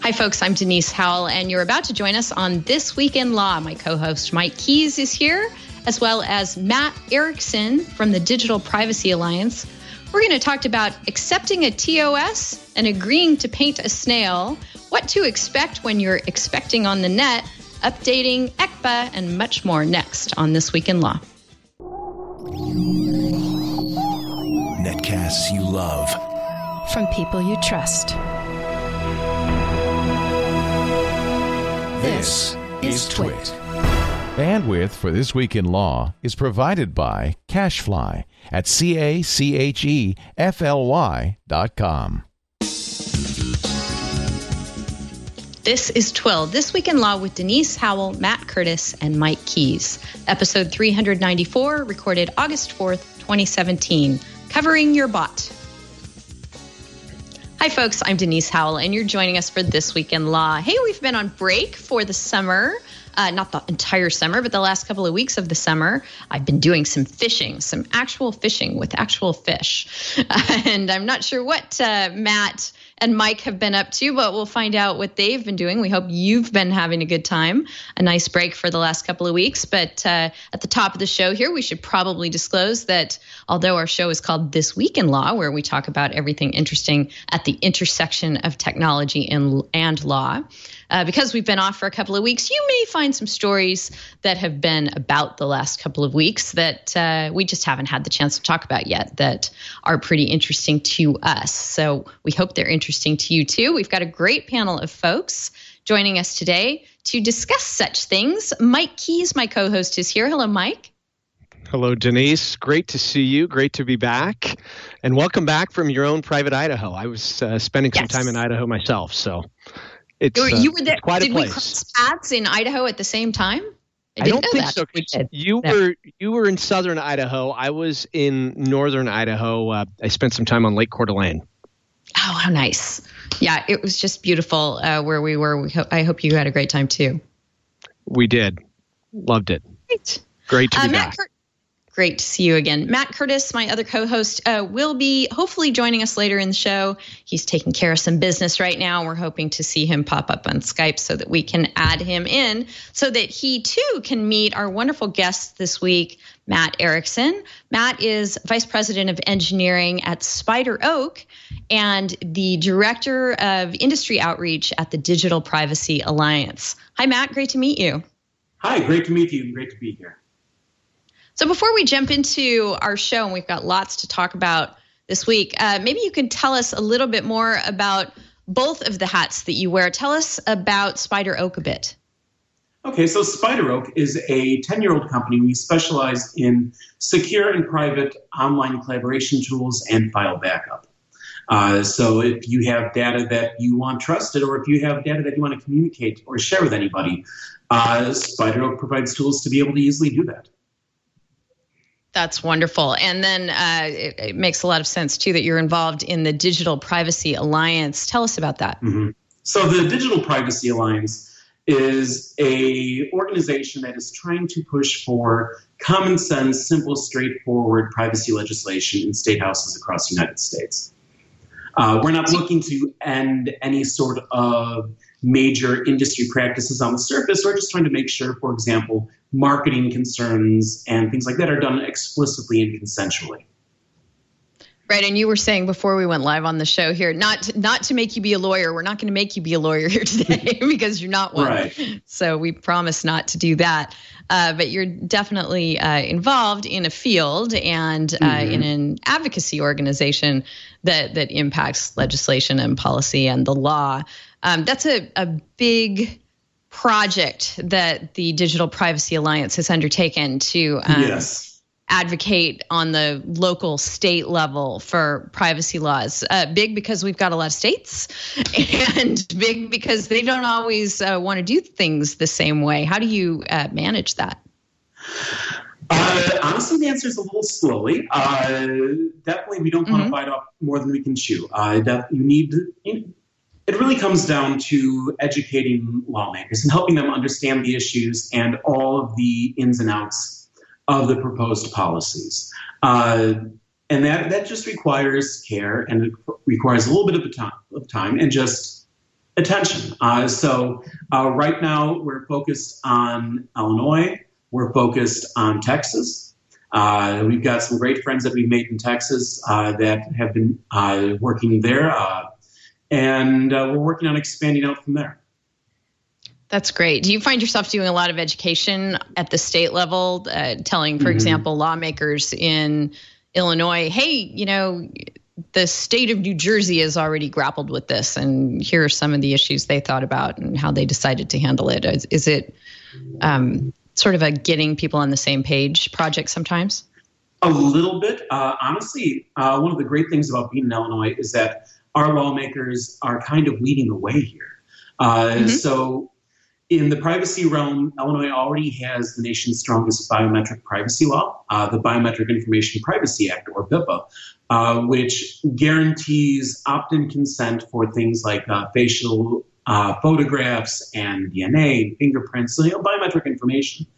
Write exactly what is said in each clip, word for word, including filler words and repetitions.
Hi, folks. I'm Denise Howell, and you're about to join us on This Week in Law. My co-host Mike Keys is here, as well as Matt Erickson from the Digital Privacy Alliance. We're going to talk about accepting a T O S and agreeing to paint a snail, what to expect when you're expecting on the net, updating E C P A, and much more next on This Week in Law. Netcasts you love. From people you trust. This is Twit. Bandwidth for This Week in Law is provided by CacheFly at C A C H E F L Y dot com. This is Twill, This Week in Law with Denise Howell, Matt Curtis, and Mike Keys. Episode three ninety-four, recorded August fourth, twenty seventeen, covering your bot. Hi, folks. I'm Denise Howell, and you're joining us for This Week in Law. Hey, we've been on break for the summer. Uh, not the entire summer, but the last couple of weeks of the summer, I've been doing some fishing, some actual fishing with actual fish. Uh, and I'm not sure what uh, Matt and Mike have been up to, but we'll find out what they've been doing. We hope you've been having a good time. A nice break for the last couple of weeks. But uh, at the top of the show here, we should probably disclose that although our show is called This Week in Law, where we talk about everything interesting at the intersection of technology and, and law, Uh, because we've been off for a couple of weeks, you may find some stories that have been about the last couple of weeks that uh, we just haven't had the chance to talk about yet that are pretty interesting to us. So we hope they're interesting to you too. We've got a great panel of folks joining us today to discuss such things. Mike Keys, my co-host, is here. Hello, Mike. Hello, Denise. Great to see you. Great to be back. And welcome back from your own private Idaho. I was uh, spending some yes. time in Idaho myself, so... It's, you, uh, you were there. it's quite Did a place. we cross paths in Idaho at the same time? I, I don't know think that. so. We did. You no. were you were in southern Idaho. I was in northern Idaho. Uh, I spent some time on Lake Coeur d'Alene. Oh, how nice! Yeah, it was just beautiful uh, where we were. We ho- I hope you had a great time too. We did. Loved it. Great. Great to be uh, Matt back. Cur- Great to see you again. Matt Curtis, my other co-host, uh, will be hopefully joining us later in the show. He's taking care of some business right now. We're hoping to see him pop up on Skype so that we can add him in so that he too can meet our wonderful guest this week, Matt Erickson. Matt is Vice President of Engineering at Spider Oak and the Director of Industry Outreach at the Digital Privacy Alliance. Hi, Matt. Great to meet you. Hi, great to meet you and great to be here. So before we jump into our show, and we've got lots to talk about this week, uh, maybe you can tell us a little bit more about both of the hats that you wear. Tell us about Spider Oak a bit. Okay, so Spider Oak is a ten-year-old company. We specialize in secure and private online collaboration tools and file backup. Uh, so if you have data that you want trusted, or if you have data that you want to communicate or share with anybody, uh, Spider Oak provides tools to be able to easily do that. That's wonderful. And then uh, it, it makes a lot of sense, too, that you're involved in the Digital Privacy Alliance. Tell us about that. Mm-hmm. So the Digital Privacy Alliance is a organization that is trying to push for common sense, simple, straightforward privacy legislation in state houses across the United States. Uh, we're not looking to end any sort of major industry practices on the surface. We're just trying to make sure, for example, marketing concerns and things like that are done explicitly and consensually. Right, and you were saying before we went live on the show here, not to, not to make you be a lawyer. We're not going to make you be a lawyer here today because you're not one. Right. So we promise not to do that. Uh, but you're definitely uh, involved in a field and uh, mm-hmm. in an advocacy organization that that impacts legislation and policy and the law. Um, that's a, a big project that the Digital Privacy Alliance has undertaken to um, yes. advocate on the local state level for privacy laws. Uh, big because we've got a lot of states, and big because they don't always uh, want to do things the same way. How do you uh, manage that? Uh, honestly, the answer is a little slowly. Uh, definitely, we don't mm-hmm. want to bite off more than we can chew. Uh, that you need. It really comes down to educating lawmakers and helping them understand the issues and all of the ins and outs of the proposed policies. Uh, and that, that just requires care, and it requires a little bit of, a time, of time and just attention. Uh, so uh, right now we're focused on Illinois. We're focused on Texas. Uh, we've got some great friends that we've made in Texas uh, that have been uh, working there. Uh, and uh, we're working on expanding out from there. That's great. Do you find yourself doing a lot of education at the state level, uh, telling, for mm-hmm. example, lawmakers in Illinois, hey, you know, the state of New Jersey has already grappled with this, and here are some of the issues they thought about and how they decided to handle it? Is, is it um, sort of a getting people on the same page project sometimes? A little bit. Uh, honestly, uh, one of the great things about being in Illinois is that our lawmakers are kind of leading the way here. Uh, mm-hmm. So in the privacy realm, Illinois already has the nation's strongest biometric privacy law, uh, the Biometric Information Privacy Act, or BIPA, uh, which guarantees opt-in consent for things like uh, facial uh, photographs and D N A and fingerprints, so, you know, biometric information.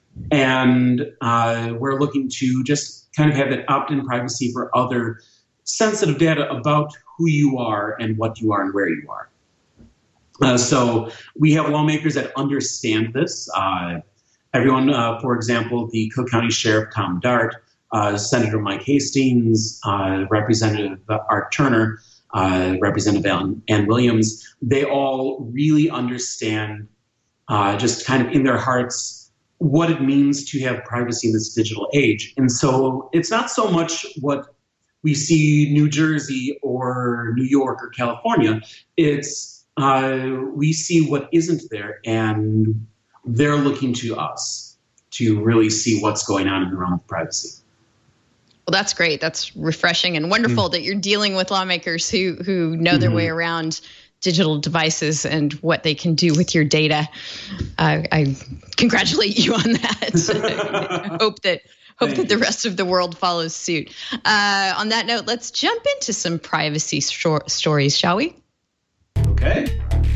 And uh, we're looking to just kind of have that opt-in privacy for other sensitive data about who you are and what you are and where you are. Uh, so we have lawmakers that understand this. Uh, everyone, uh, for example, the Cook County Sheriff Tom Dart, uh, Senator Mike Hastings, uh, Representative Art Turner, uh, Representative Ann, Ann Williams, they all really understand uh, just kind of in their hearts what it means to have privacy in this digital age. And so it's not so much what we see New Jersey or New York or California. It's Uh, we see what isn't there, and they're looking to us to really see what's going on in the realm of privacy. Well, that's great. That's refreshing and wonderful mm-hmm. that you're dealing with lawmakers who who know mm-hmm. their way around digital devices and what they can do with your data. Uh, I congratulate you on that. hope that hope Thank that the rest of the world follows suit. Uh, on that note, let's jump into some privacy short stories, shall we? Okay.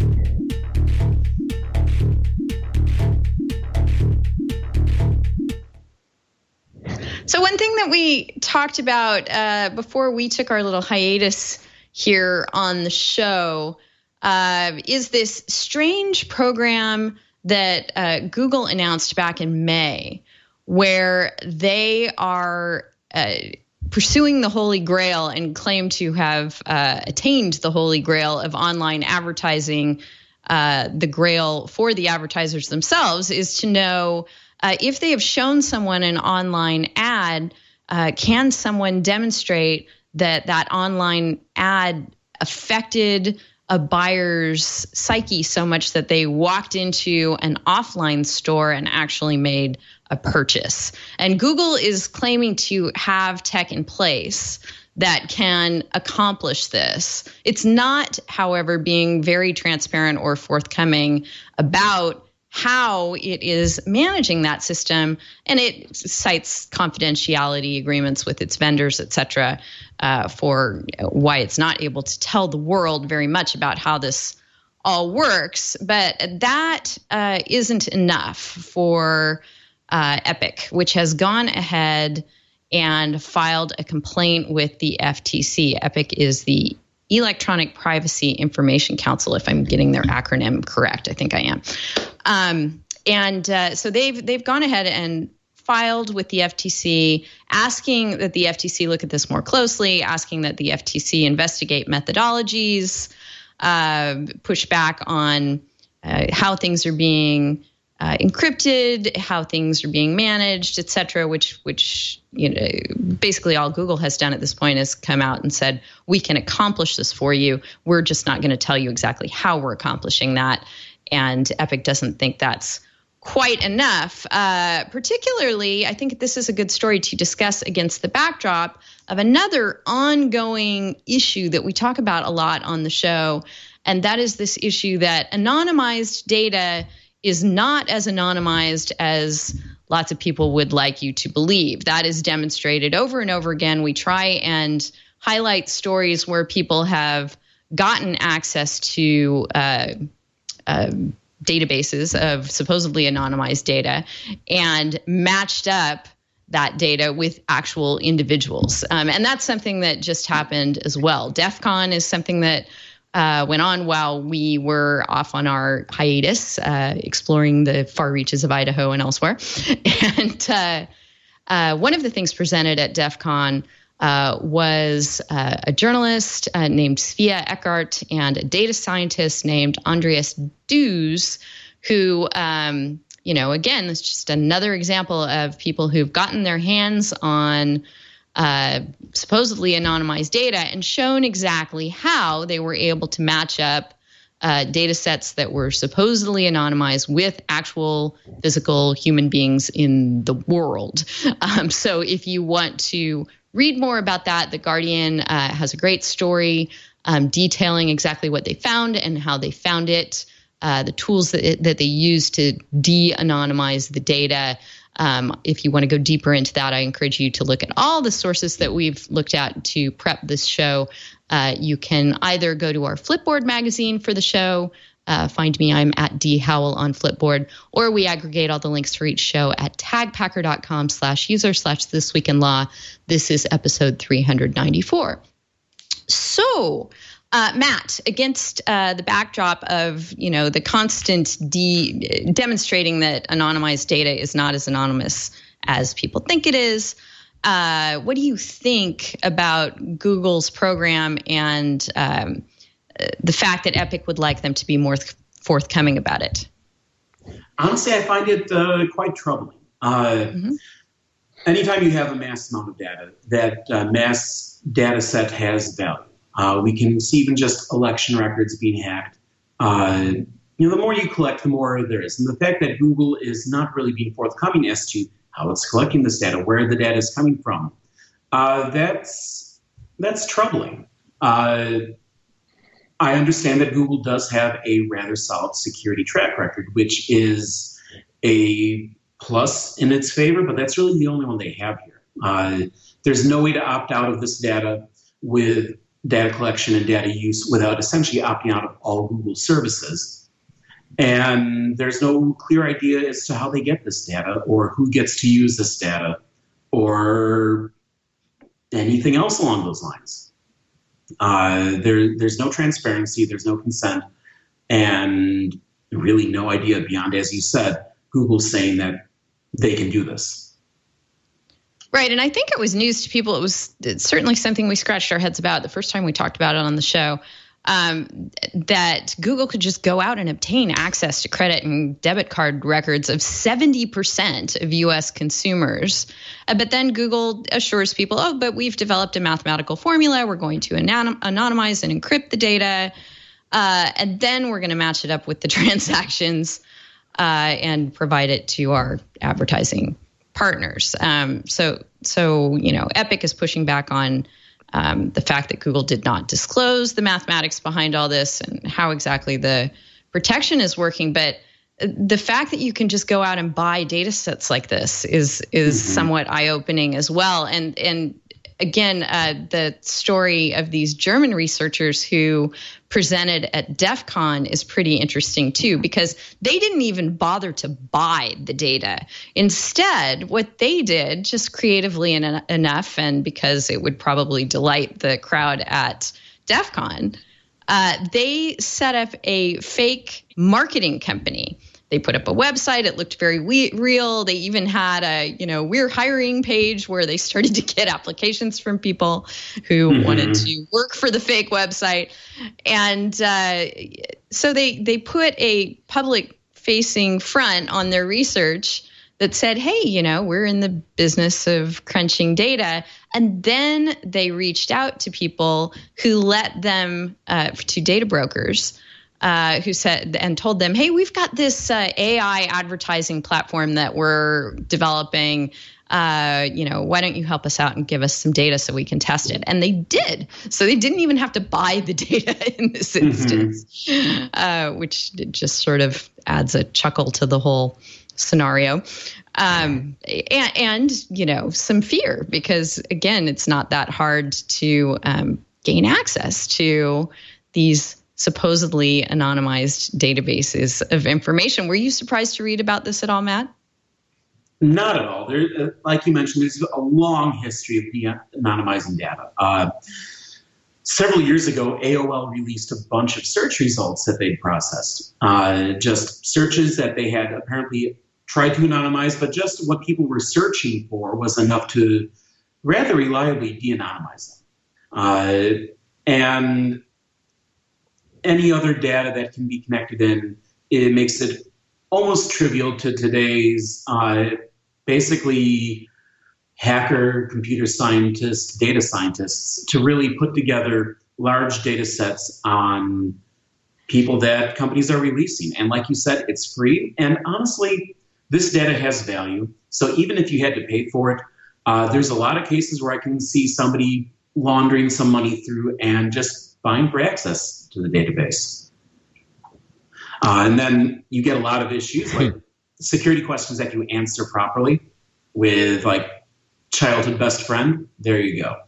So one thing that we talked about uh, before we took our little hiatus here on the show uh, is this strange program that uh, Google announced back in May, where they are uh, pursuing the Holy Grail and claim to have uh, attained the Holy Grail of online advertising. Uh, the Grail for the advertisers themselves is to know uh, if they have shown someone an online ad, uh, can someone demonstrate that that online ad affected a buyer's psyche so much that they walked into an offline store and actually made a purchase. And Google is claiming to have tech in place that can accomplish this. It's not, however, being very transparent or forthcoming about how it is managing that system, and it cites confidentiality agreements with its vendors, et cetera, uh, for why it's not able to tell the world very much about how this all works. But that uh, isn't enough for uh, Epic, which has gone ahead and filed a complaint with the F T C. Epic is the Electronic Privacy Information Council, if I'm getting their acronym correct. I think I am. Um, and uh, so they've they've gone ahead and filed with the F T C, asking that the F T C look at this more closely, asking that the F T C investigate methodologies, uh, push back on uh, how things are being Uh, encrypted, how things are being managed, et cetera, which, which, you know, basically all Google has done at this point is come out and said, we can accomplish this for you. We're just not going to tell you exactly how we're accomplishing that. And Epic doesn't think that's quite enough. Uh, particularly, I think this is a good story to discuss against the backdrop of another ongoing issue that we talk about a lot on the show. And that is this issue that anonymized data is not as anonymized as lots of people would like you to believe. That is demonstrated over and over again. We try and highlight stories where people have gotten access to uh, uh, databases of supposedly anonymized data and matched up that data with actual individuals. Um, and that's something that just happened as well. DEF CON is something that uh, went on while we were off on our hiatus, uh, exploring the far reaches of Idaho and elsewhere. And uh, uh, one of the things presented at DEF CON uh, was uh, a journalist uh, named Svea Eckart and a data scientist named Andreas Dews, who, um, you know, again, it's just another example of people who've gotten their hands on uh, supposedly anonymized data and shown exactly how they were able to match up uh, data sets that were supposedly anonymized with actual physical human beings in the world. Um, so if you want to read more about that, The Guardian uh, has a great story um, detailing exactly what they found and how they found it. Uh, the tools that, it, that they use to de-anonymize the data. Um, if you want to go deeper into that, I encourage you to look at all the sources that we've looked at to prep this show. Uh, you can either go to our Flipboard magazine for the show. Uh, find me, I'm at D Howell on Flipboard, or we aggregate all the links for each show at tagpacker.com slash user slash this week in law. This is episode three ninety-four. So, Uh, Matt, against uh, the backdrop of, you know, the constant de- demonstrating that anonymized data is not as anonymous as people think it is, uh, what do you think about Google's program and um, the fact that Epic would like them to be more th- forthcoming about it? Honestly, I find it uh, quite troubling. Uh, mm-hmm. Anytime you have a mass amount of data, that uh, mass data set has value. Uh, we can see even just election records being hacked. Uh, you know, the more you collect, the more there is. And the fact that Google is not really being forthcoming as to how it's collecting this data, where the data is coming from, uh, that's that's troubling. Uh, I understand that Google does have a rather solid security track record, which is a plus in its favor, but that's really the only one they have here. Uh, there's no way to opt out of this data with data collection and data use without essentially opting out of all Google services. And there's no clear idea as to how they get this data or who gets to use this data or anything else along those lines. Uh, there, there's no transparency, there's no consent, and really no idea beyond, as you said, Google saying that they can do this. Right. And I think it was news to people. It was certainly something we scratched our heads about the first time we talked about it on the show, um, that Google could just go out and obtain access to credit and debit card records of seventy percent of U S consumers. Uh, but then Google assures people, oh, but we've developed a mathematical formula. We're going to anon- anonymize and encrypt the data. Uh, and then we're going to match it up with the transactions uh, and provide it to our advertising partners. Um, so, so you know, Epic is pushing back on um, the fact that Google did not disclose the mathematics behind all this and how exactly the protection is working. But the fact that you can just go out and buy data sets like this is is mm-hmm. somewhat eye-opening as well. And and again, uh, the story of these German researchers who presented at DEF CON is pretty interesting too, because they didn't even bother to buy the data. Instead, what they did, just creatively en- enough, and because it would probably delight the crowd at DEF CON, uh, they set up a fake marketing company. They put up a website. It looked very we- real. They even had a, you know, we're hiring page where they started to get applications from people who mm-hmm. wanted to work for the fake website. And uh, so they they put a public facing front on their research that said, hey, you know, we're in the business of crunching data. And then they reached out to people who let them, uh, to data brokers, Uh, who said and told them, hey, we've got this uh, A I advertising platform that we're developing. Uh, you know, why don't you help us out and give us some data so we can test it? And they did. So they didn't even have to buy the data in this instance, mm-hmm. uh, which just sort of adds a chuckle to the whole scenario. Um, and, and, you know, some fear, because, again, it's not that hard to um, gain access to these supposedly anonymized databases of information. Were you surprised to read about this at all, Matt? Not at all. There, uh, like you mentioned, there's a long history of de-anonymizing data. Uh, several years ago, A O L released a bunch of search results that they'd processed. Uh, just searches that they had apparently tried to anonymize, but just what people were searching for was enough to rather reliably de-anonymize them. Uh, and any other data that can be connected in, it makes it almost trivial to today's uh, basically hacker, computer scientists, data scientists to really put together large data sets on people that companies are releasing. And like you said, it's free. And honestly, this data has value. So even if you had to pay for it, uh, there's a lot of cases where I can see somebody laundering some money through and just buying for access to the database. Uh, and then you get a lot of issues like security questions that you answer properly with like childhood best friend. There you go.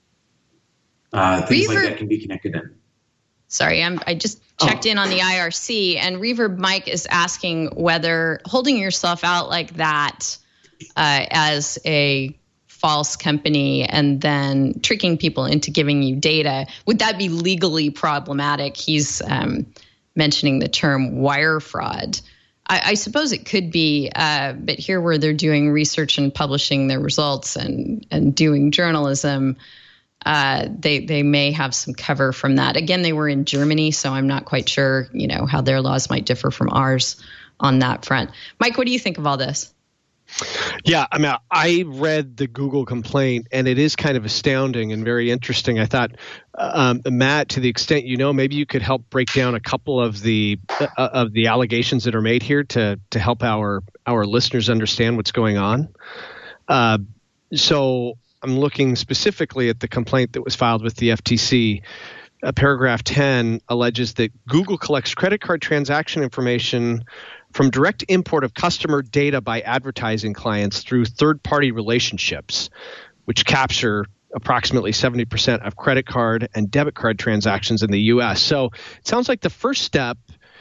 Uh, things Reverb, like that can be connected in. Sorry, I'm, I just checked oh. in on the I R C, and Reverb Mike is asking whether holding yourself out like that uh, as a false company and then tricking people into giving you data, would that be legally problematic? He's um, mentioning the term wire fraud. I, I suppose it could be, uh, but here where they're doing research and publishing their results and, and doing journalism, uh, they they may have some cover from that. Again, they were in Germany, so I'm not quite sure, you know, how their laws might differ from ours on that front. Mike, what do you think of all this? Yeah, I mean, I read the Google complaint, and it is kind of astounding and very interesting. I thought, um, Matt, to the extent you know, maybe you could help break down a couple of the uh, of the allegations that are made here to to help our our listeners understand what's going on. Uh, so I'm looking specifically at the complaint that was filed with the F T C. Uh, paragraph ten alleges that Google collects credit card transaction information from direct import of customer data by advertising clients through third-party relationships, which capture approximately seventy percent of credit card and debit card transactions in the U S. So it sounds like the first step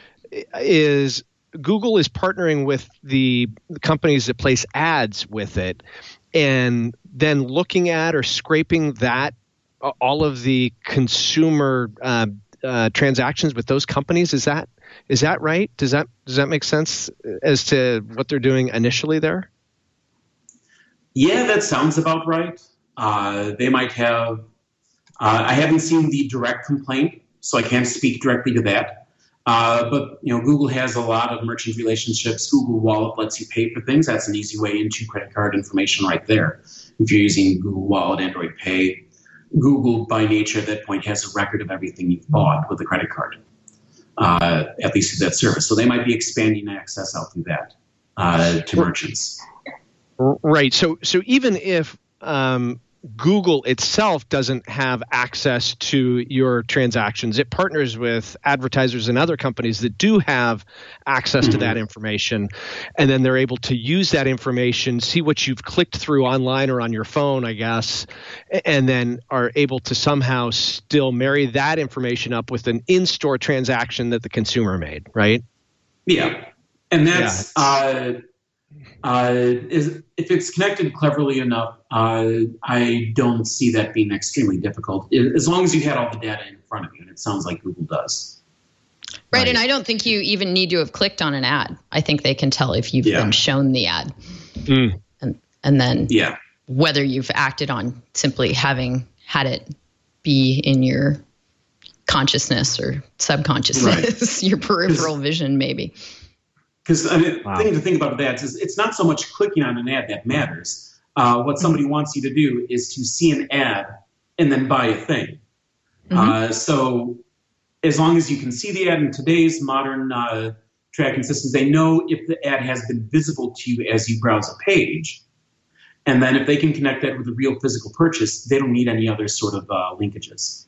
is Google is partnering with the companies that place ads with it and then looking at or scraping that, all of the consumer uh, uh, transactions with those companies. Is that Is that right? Does that does that make sense as to what they're doing initially there? Yeah, that sounds about right. Uh, they might have. Uh, I haven't seen the direct complaint, so I can't speak directly to that. Uh, but you know, Google has a lot of merchant relationships. Google Wallet lets you pay for things. That's an easy way into credit card information right there. If you're using Google Wallet, Android Pay, Google by nature at that point has a record of everything you've bought with a credit card. Uh, at least through that service. So they might be expanding access out through that uh, to merchants. Right. So so even if um, Google itself doesn't have access to your transactions, it partners with advertisers and other companies that do have access mm-hmm. to that information. And then they're able to use that information, see what you've clicked through online or on your phone, I guess, and then are able to somehow still marry that information up with an in-store transaction that the consumer made, right? Yeah. And that's, yeah. uh, uh, is, if it's connected cleverly enough, uh, I don't see that being extremely difficult, as long as you had all the data in front of you, and it sounds like Google does. Right, right. And I don't think you even need to have clicked on an ad. I think they can tell if you've yeah. been shown the ad. Mm. And and then yeah. whether you've acted on simply having had it be in your consciousness or subconsciousness, right. your peripheral vision maybe. Because I mean, wow. the thing to think about with ads is it's not so much clicking on an ad that matters. Uh, what somebody wants you to do is to see an ad and then buy a thing. Mm-hmm. Uh, so as long as you can see the ad in today's modern uh, tracking systems, they know if the ad has been visible to you as you browse a page. And then if they can connect that with a real physical purchase, they don't need any other sort of uh, linkages.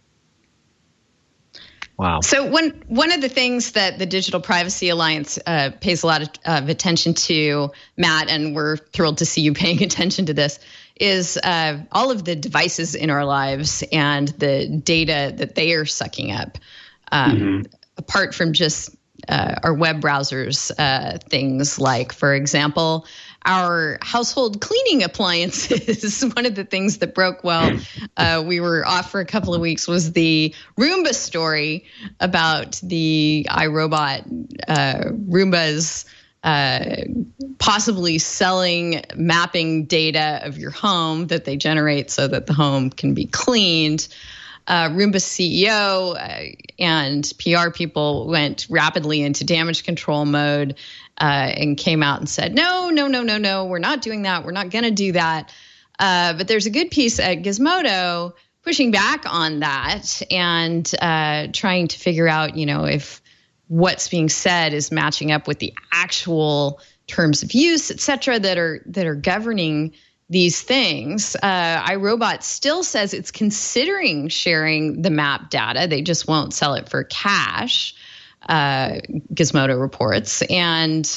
Wow. So one one of the things that the Digital Privacy Alliance uh, pays a lot of, of attention to, Matt, and we're thrilled to see you paying attention to this, is uh, all of the devices in our lives and the data that they are sucking up. Um, mm-hmm. Apart from just uh, our web browsers, uh, things like, for example, our household cleaning appliances. One of the things that broke while uh, we were off for a couple of weeks was the Roomba story about the iRobot uh, Roombas uh, possibly selling mapping data of your home that they generate so that the home can be cleaned. Uh, Roomba C E O uh, and P R people went rapidly into damage control mode uh, and came out and said, no, no, no, no, no, we're not doing that. We're not going to do that. Uh, but there's a good piece at Gizmodo pushing back on that and uh, trying to figure out, you know, if what's being said is matching up with the actual terms of use, et cetera, that are that are governing these things. Uh, iRobot still says it's considering sharing the map data. They just won't sell it for cash, uh, Gizmodo reports. And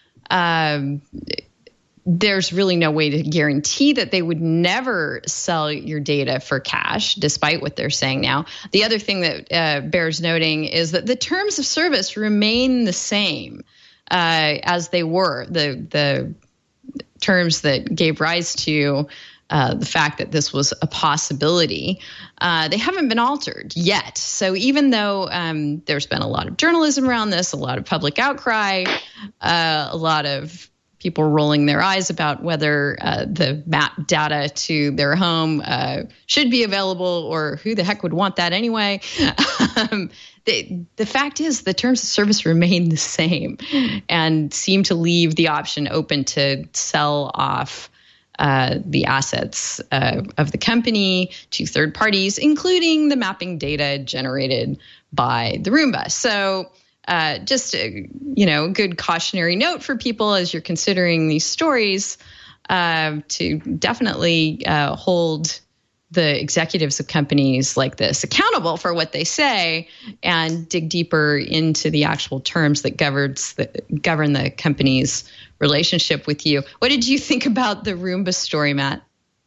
um, there's really no way to guarantee that they would never sell your data for cash, despite what they're saying now. The other thing that uh, bears noting is that the terms of service remain the same uh, as they were. The the terms that gave rise to uh, the fact that this was a possibility, uh, they haven't been altered yet. So even though um, there's been a lot of journalism around this, a lot of public outcry, uh, a lot of people rolling their eyes about whether uh, the map data to their home uh, should be available or who the heck would want that anyway. um, the, the fact is the terms of service remain the same and seem to leave the option open to sell off uh, the assets uh, of the company to third parties, including the mapping data generated by the Roomba. So Uh, just, a, you know, a good cautionary note for people as you're considering these stories uh, to definitely uh, hold the executives of companies like this accountable for what they say and dig deeper into the actual terms that governs the, govern the company's relationship with you. What did you think about the Roomba story, Matt?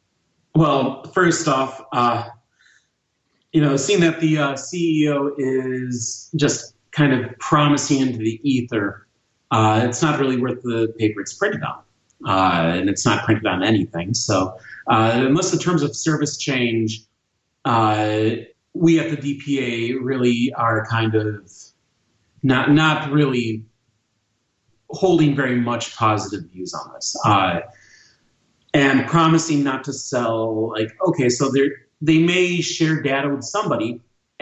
Well, first off, uh, you know, seeing that the uh, C E O is just kind of promising into the ether, uh, it's not really worth the paper it's printed on. Uh, and it's not printed on anything. So uh, unless the terms of service change, uh, we at the D P A really are kind of not not really holding very much positive views on this. Uh, and promising not to sell, like, okay, so they they may share data with somebody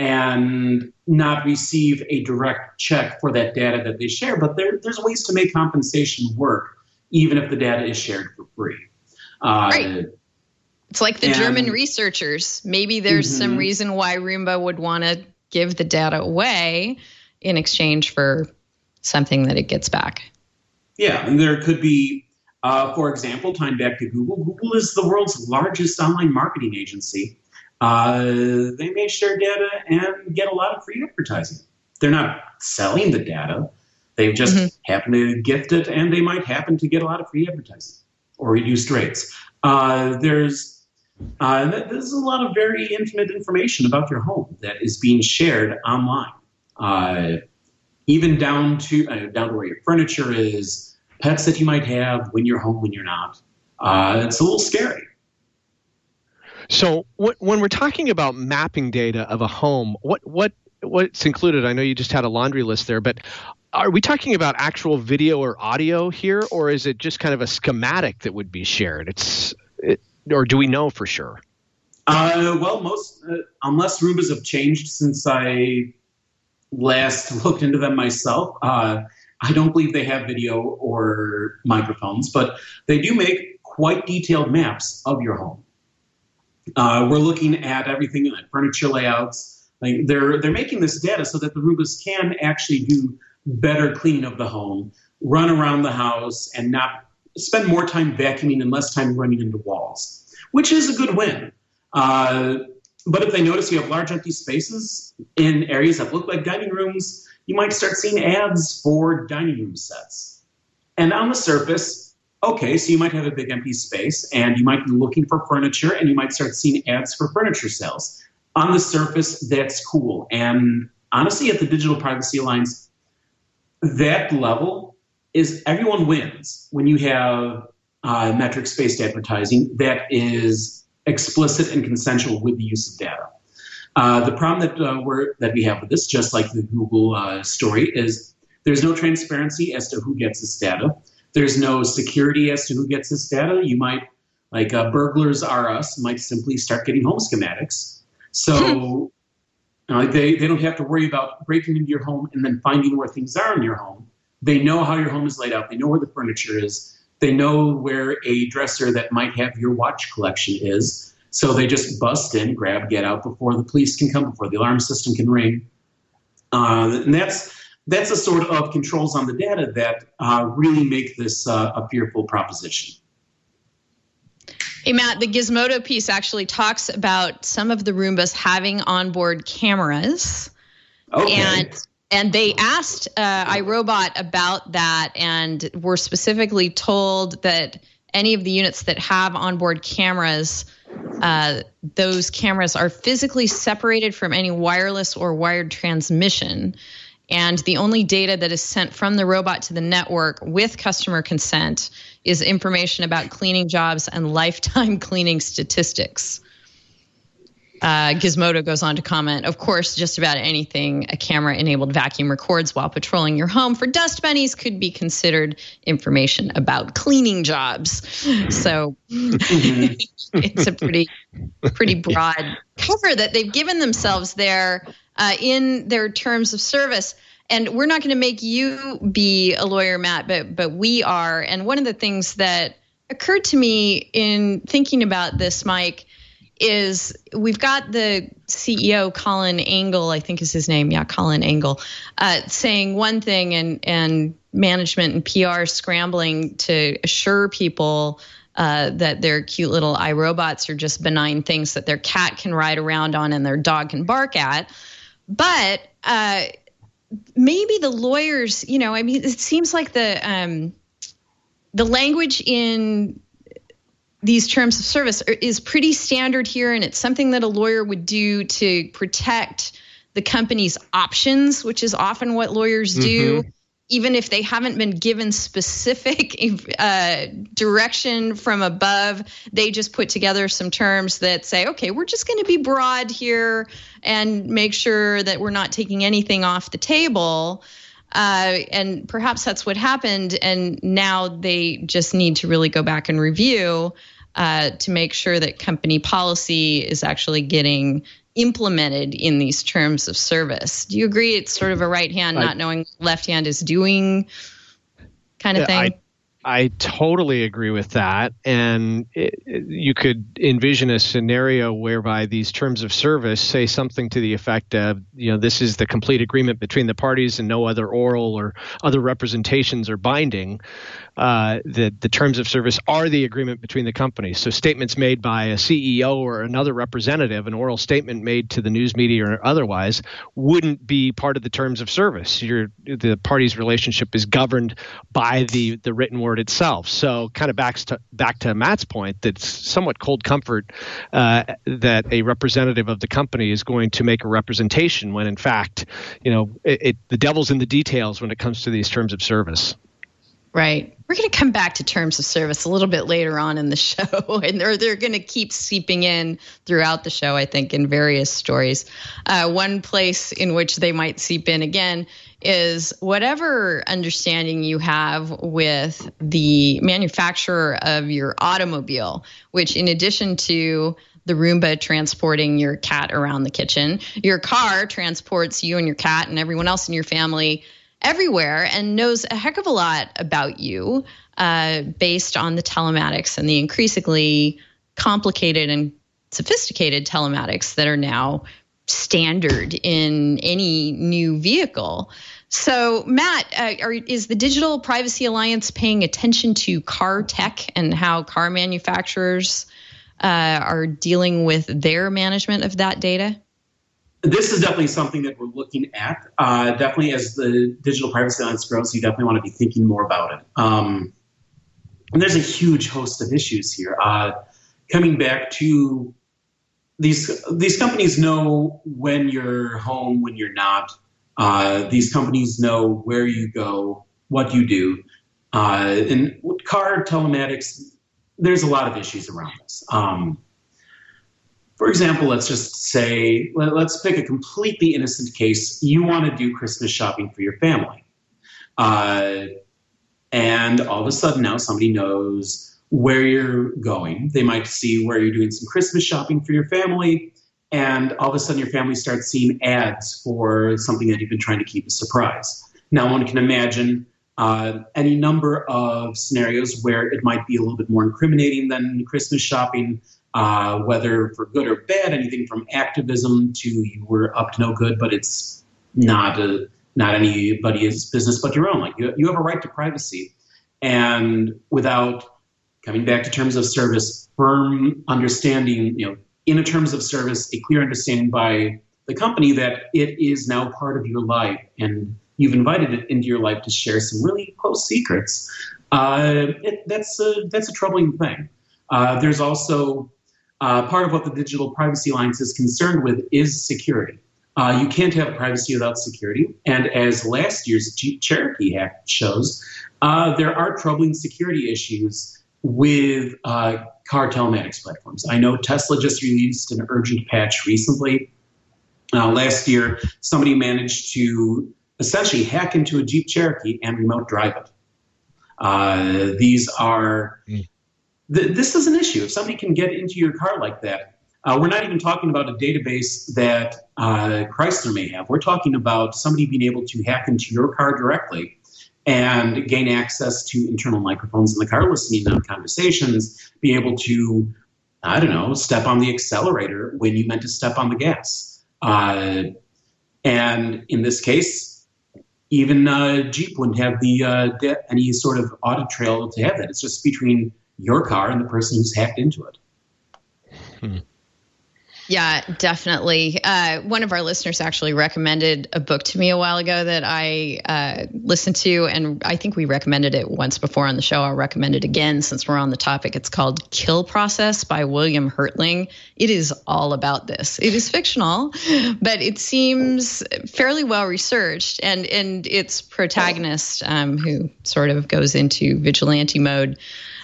and not receive a direct check for that data that they share, but there, there's ways to make compensation work, even if the data is shared for free. Uh, right. It's like the and, German researchers. Maybe there's mm-hmm. some reason why Roomba would want to give the data away in exchange for something that it gets back. Yeah, and there could be, uh, for example, tying back to Google. Google is the world's largest online marketing agency. Uh, they may share data and get a lot of free advertising. They're not selling the data. They just mm-hmm. happen to gift it, and they might happen to get a lot of free advertising or reduced rates. Uh, there's uh, there's a lot of very intimate information about your home that is being shared online, uh, even down to uh, down to where your furniture is, pets that you might have, when you're home, when you're not. Uh, it's a little scary. So what, when we're talking about mapping data of a home, what what what's included? I know you just had a laundry list there, but are we talking about actual video or audio here, or is it just kind of a schematic that would be shared? It's it, or do we know for sure? Uh, well, most uh, unless Roombas have changed since I last looked into them myself, uh, I don't believe they have video or microphones, but they do make quite detailed maps of your home. Uh, we're looking at everything like furniture layouts. Like they're they're making this data so that the Roombas can actually do better cleaning of the home, run around the house, and not spend more time vacuuming and less time running into walls, which is a good win. Uh, but if they notice you have large empty spaces in areas that look like dining rooms, you might start seeing ads for dining room sets. And on the surface, okay, so you might have a big empty space and you might be looking for furniture and you might start seeing ads for furniture sales. On the surface, that's cool. And honestly, at the Digital Privacy Alliance, that level is everyone wins when you have uh, metrics-based advertising that is explicit and consensual with the use of data. Uh, the problem that uh, we're that we have with this, just like the Google uh, story, is there's no transparency as to who gets this data. There's no security as to who gets this data. You might, like uh, burglars are us, might simply start getting home schematics. So uh, they, they don't have to worry about breaking into your home and then finding where things are in your home. They know how your home is laid out. They know where the furniture is. They know where a dresser that might have your watch collection is. So they just bust in, grab, get out before the police can come, before the alarm system can ring. Uh, and that's that's the sort of controls on the data that uh, really make this uh, a fearful proposition. Hey, Matt, the Gizmodo piece actually talks about some of the Roombas having onboard cameras. Okay. And and they asked uh, iRobot about that and were specifically told that any of the units that have onboard cameras, uh, those cameras are physically separated from any wireless or wired transmission. And the only data that is sent from the robot to the network with customer consent is information about cleaning jobs and lifetime cleaning statistics. Uh, Gizmodo goes on to comment, of course, just about anything a camera-enabled vacuum records while patrolling your home for dust bunnies could be considered information about cleaning jobs. So it's a pretty, pretty broad cover that they've given themselves there uh, in their terms of service. And we're not going to make you be a lawyer, Matt, but but we are. And one of the things that occurred to me in thinking about this, Mike, is we've got the C E O, Colin Angle, I think is his name. Yeah, Colin Angle, uh, saying one thing and, and management and P R scrambling to assure people uh, that their cute little iRobots are just benign things that their cat can ride around on and their dog can bark at. But uh, maybe the lawyers, you know, I mean, it seems like the um, the language in these terms of service is pretty standard here, and it's something that a lawyer would do to protect the company's options, which is often what lawyers do, mm-hmm. even if they haven't been given specific uh, direction from above. They just put together some terms that say, okay, we're just going to be broad here and make sure that we're not taking anything off the table. Uh, and perhaps that's what happened. And now they just need to really go back and review uh, to make sure that company policy is actually getting implemented in these terms of service. Do you agree it's sort of a right hand not I, knowing left hand is doing kind of thing? I, I totally agree with that. And it, it, you could envision a scenario whereby these terms of service say something to the effect of, you know, this is the complete agreement between the parties and no other oral or other representations are binding. Uh, that the terms of service are the agreement between the companies. So statements made by a C E O or another representative, an oral statement made to the news media or otherwise, wouldn't be part of the terms of service. Your, the parties' relationship is governed by the, the written word itself. So kind of back to, back to Matt's point, that's somewhat cold comfort uh, that a representative of the company is going to make a representation when, in fact, you know, it, it, the devil's in the details when it comes to these terms of service. Right. We're going to come back to terms of service a little bit later on in the show, and they're, they're going to keep seeping in throughout the show, I think, in various stories. Uh, one place in which they might seep in again is whatever understanding you have with the manufacturer of your automobile, which in addition to the Roomba transporting your cat around the kitchen, your car transports you and your cat and everyone else in your family everywhere and knows a heck of a lot about you uh, based on the telematics and the increasingly complicated and sophisticated telematics that are now standard in any new vehicle. So, Matt, uh, are, is the Digital Privacy Alliance paying attention to car tech and how car manufacturers uh, are dealing with their management of that data? This is definitely something that we're looking at. Uh, definitely as the Digital Privacy Alliance grows, you definitely want to be thinking more about it. Um, and there's a huge host of issues here. Uh, coming back to these, these companies know when you're home, when you're not. Uh, these companies know where you go, what you do. Uh, and car telematics, there's a lot of issues around this. Um, for example, let's just say, let, let's pick a completely innocent case. You want to do Christmas shopping for your family. Uh, and all of a sudden now somebody knows where you're going. They might see where you're doing some Christmas shopping for your family. And all of a sudden your family starts seeing ads for something that you've been trying to keep a surprise. Now one can imagine uh, any number of scenarios where it might be a little bit more incriminating than Christmas shopping. Uh, whether for good or bad, anything from activism to you were up to no good, but it's not a, not anybody's business but your own. Like you, you have a right to privacy, and without coming back to terms of service, firm understanding, you know, in a terms of service, a clear understanding by the company that it is now part of your life, and you've invited it into your life to share some really close secrets. Uh, it, that's a that's a troubling thing. Uh, there's also Uh, part of what the Digital Privacy Alliance is concerned with is security. Uh, you can't have privacy without security. And as last year's Jeep Cherokee hack shows, uh, there are troubling security issues with uh, car telematics platforms. I know Tesla just released an urgent patch recently. Uh, last year, somebody managed to essentially hack into a Jeep Cherokee and remote drive it. Uh, these are... Mm. This is an issue. If somebody can get into your car like that, uh, we're not even talking about a database that uh, Chrysler may have. We're talking about somebody being able to hack into your car directly and gain access to internal microphones in the car, listening on conversations, be able to, I don't know, step on the accelerator when you meant to step on the gas. Uh, and in this case, even uh, Jeep wouldn't have the uh, de- any sort of audit trail to have that. It's just between your car and the person who's hacked into it. Hmm. Yeah, definitely. Uh, one of our listeners actually recommended a book to me a while ago that I uh, listened to, and I think we recommended it once before on the show. I'll recommend it again since we're on the topic. It's called Kill Process by William Hertling. It is all about this. It is fictional, but it seems fairly well researched, and, and its protagonist, um, who sort of goes into vigilante mode,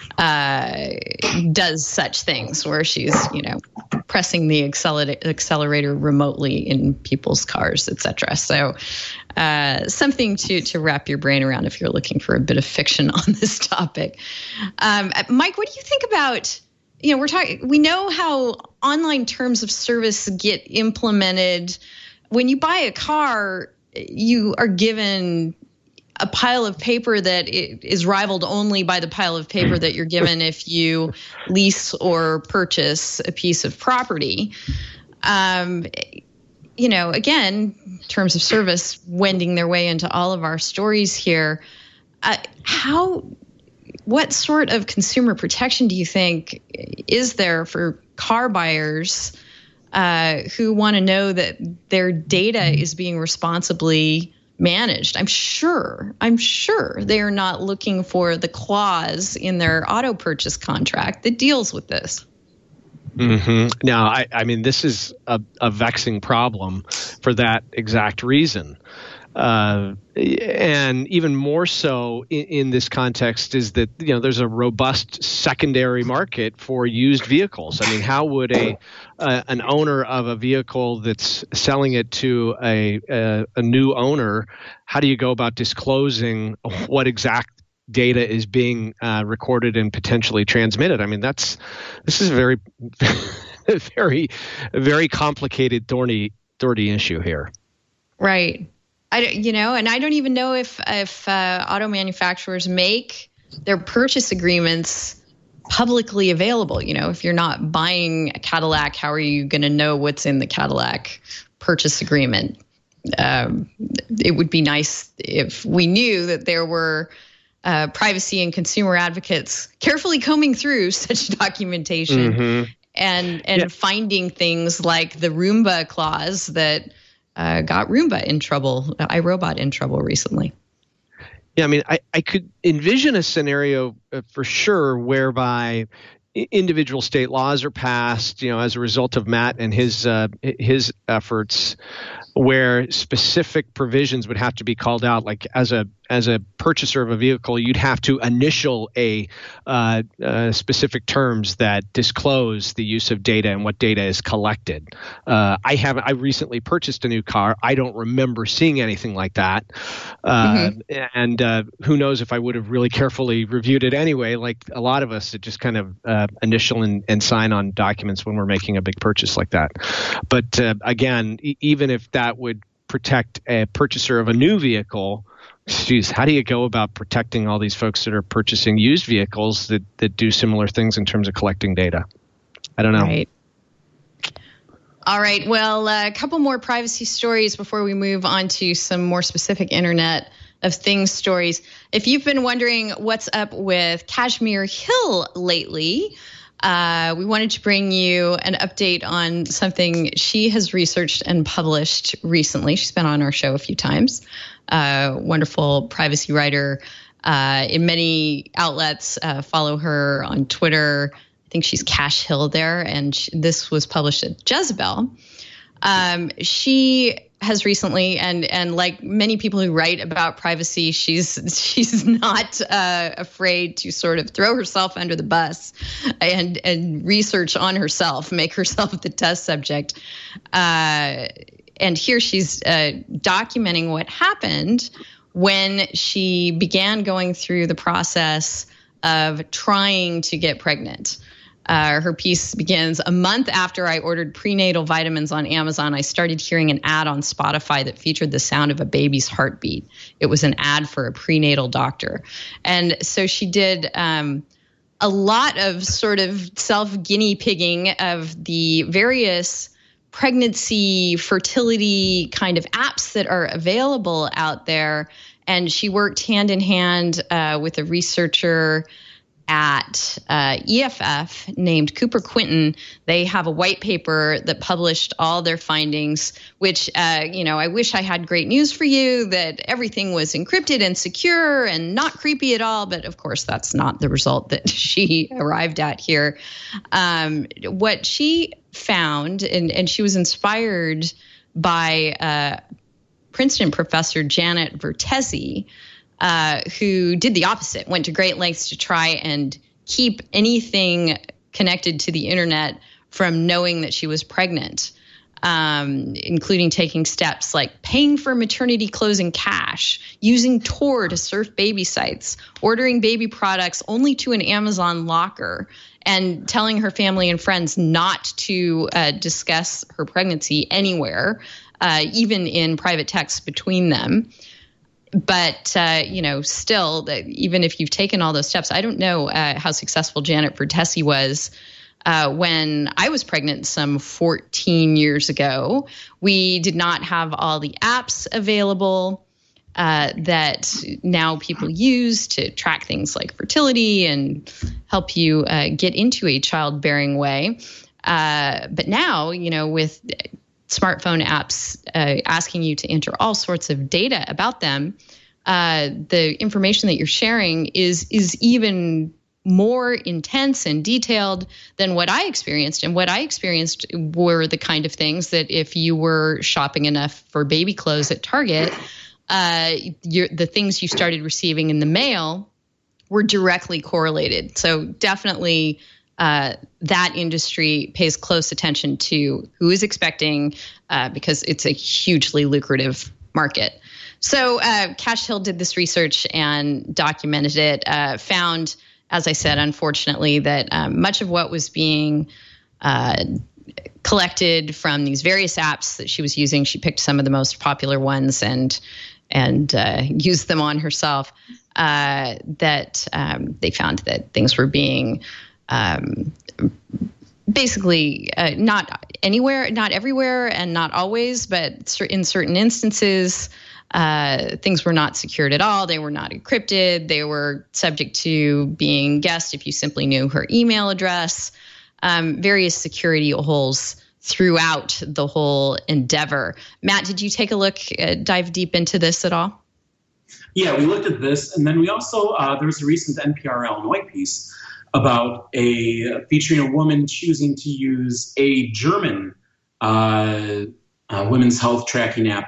Uh, does such things where she's, you know, pressing the accelerator, accelerator remotely in people's cars, et cetera. So uh, something to to wrap your brain around if you're looking for a bit of fiction on this topic. Um, Mike, what do you think about, you know, we're talking, we know how online terms of service get implemented. When you buy a car, you are given a pile of paper that is rivaled only by the pile of paper that you're given if you lease or purchase a piece of property. Um, you know, again, terms of service wending their way into all of our stories here. Uh, how, what sort of consumer protection do you think is there for car buyers uh, who want to know that their data is being responsibly managed? I'm sure, I'm sure they are not looking for the clause in their auto purchase contract that deals with this. Mm-hmm. Now, I, I mean, this is a, a vexing problem for that exact reason. Uh, and even more so in, in this context is that, you know, there's a robust secondary market for used vehicles. I mean, how would a uh, an owner of a vehicle that's selling it to a, a a new owner, how do you go about disclosing what exact data is being uh, recorded and potentially transmitted? I mean, that's this is a very, very, very complicated, thorny, thorny issue here. Right. I, you know, and I don't even know if if uh, auto manufacturers make their purchase agreements publicly available. You know, if you're not buying a Cadillac, how are you going to know what's in the Cadillac purchase agreement? Um, it would be nice if we knew that there were uh, privacy and consumer advocates carefully combing through such documentation mm-hmm. and and yeah. finding things like the Roomba clause that Uh, got Roomba in trouble, iRobot in trouble recently. Yeah, I mean, I, I could envision a scenario uh, for sure whereby I- individual state laws are passed, you know, as a result of Matt and his uh, his efforts, where specific provisions would have to be called out, like as a as a purchaser of a vehicle, you'd have to initial a uh, uh, specific terms that disclose the use of data and what data is collected. Uh, I haven't. I recently purchased a new car. I don't remember seeing anything like that. Uh, mm-hmm. And uh, who knows if I would have really carefully reviewed it anyway. Like a lot of us, that just kind of uh, initial and, and sign on documents when we're making a big purchase like that. But uh, again, e- even if that would protect a purchaser of a new vehicle, geez, how do you go about protecting all these folks that are purchasing used vehicles that, that do similar things in terms of collecting data? I don't know. Right. All right. Well, uh, a couple more privacy stories before we move on to some more specific Internet of Things stories. If you've been wondering what's up with Kashmir Hill lately, Uh, we wanted to bring you an update on something she has researched and published recently. She's been on our show a few times. Uh, wonderful privacy writer uh, in many outlets. Uh, follow her on Twitter. I think she's Cash Hill there, and she, this was published at Jezebel. Um, she has recently, and and like many people who write about privacy, she's she's not uh, afraid to sort of throw herself under the bus and and research on herself, make herself the test subject. Uh, and here she's uh, documenting what happened when she began going through the process of trying to get pregnant. Uh, her piece begins, a month after I ordered prenatal vitamins on Amazon, I started hearing an ad on Spotify that featured the sound of a baby's heartbeat. It was an ad for a prenatal doctor. And so she did um, a lot of sort of self-guinea pigging of the various pregnancy, fertility kind of apps that are available out there. And she worked hand in hand uh, with a researcher at uh, E F F named Cooper Quinton. They have a white paper that published all their findings, which, uh, you know, I wish I had great news for you that everything was encrypted and secure and not creepy at all. But of course, that's not the result that she arrived at here. Um, what she found, and, and she was inspired by uh, Princeton professor Janet Vertesi, Uh, who did the opposite, went to great lengths to try and keep anything connected to the internet from knowing that she was pregnant, um, including taking steps like paying for maternity clothes in cash, using Tor to surf baby sites, ordering baby products only to an Amazon locker, and telling her family and friends not to uh, discuss her pregnancy anywhere, uh, even in private texts between them. But, uh, you know, still, that even if you've taken all those steps, I don't know uh, how successful Janet Vertesi was uh, when I was pregnant some fourteen years ago. We did not have all the apps available uh, that now people use to track things like fertility and help you uh, get into a childbearing way. Uh, but now, you know, with smartphone apps uh, asking you to enter all sorts of data about them, uh, the information that you're sharing is is even more intense and detailed than what I experienced. And what I experienced were the kind of things that if you were shopping enough for baby clothes at Target, uh, you're, the things you started receiving in the mail were directly correlated. So definitely Uh, that industry pays close attention to who is expecting uh, because it's a hugely lucrative market. So uh, Cash Hill did this research and documented it, uh, found, as I said, unfortunately, that um, much of what was being uh, collected from these various apps that she was using, she picked some of the most popular ones and and uh, used them on herself, uh, that um, they found that things were being Um, basically uh, not anywhere, not everywhere, and not always, but in certain instances, uh, things were not secured at all. They were not encrypted. They were subject to being guessed if you simply knew her email address. Um, various security holes throughout the whole endeavor. Matt, did you take a look, uh, dive deep into this at all? Yeah, we looked at this, and then we also, uh, there was a recent N P R Illinois piece about a featuring a woman choosing to use a German uh, uh, women's health tracking app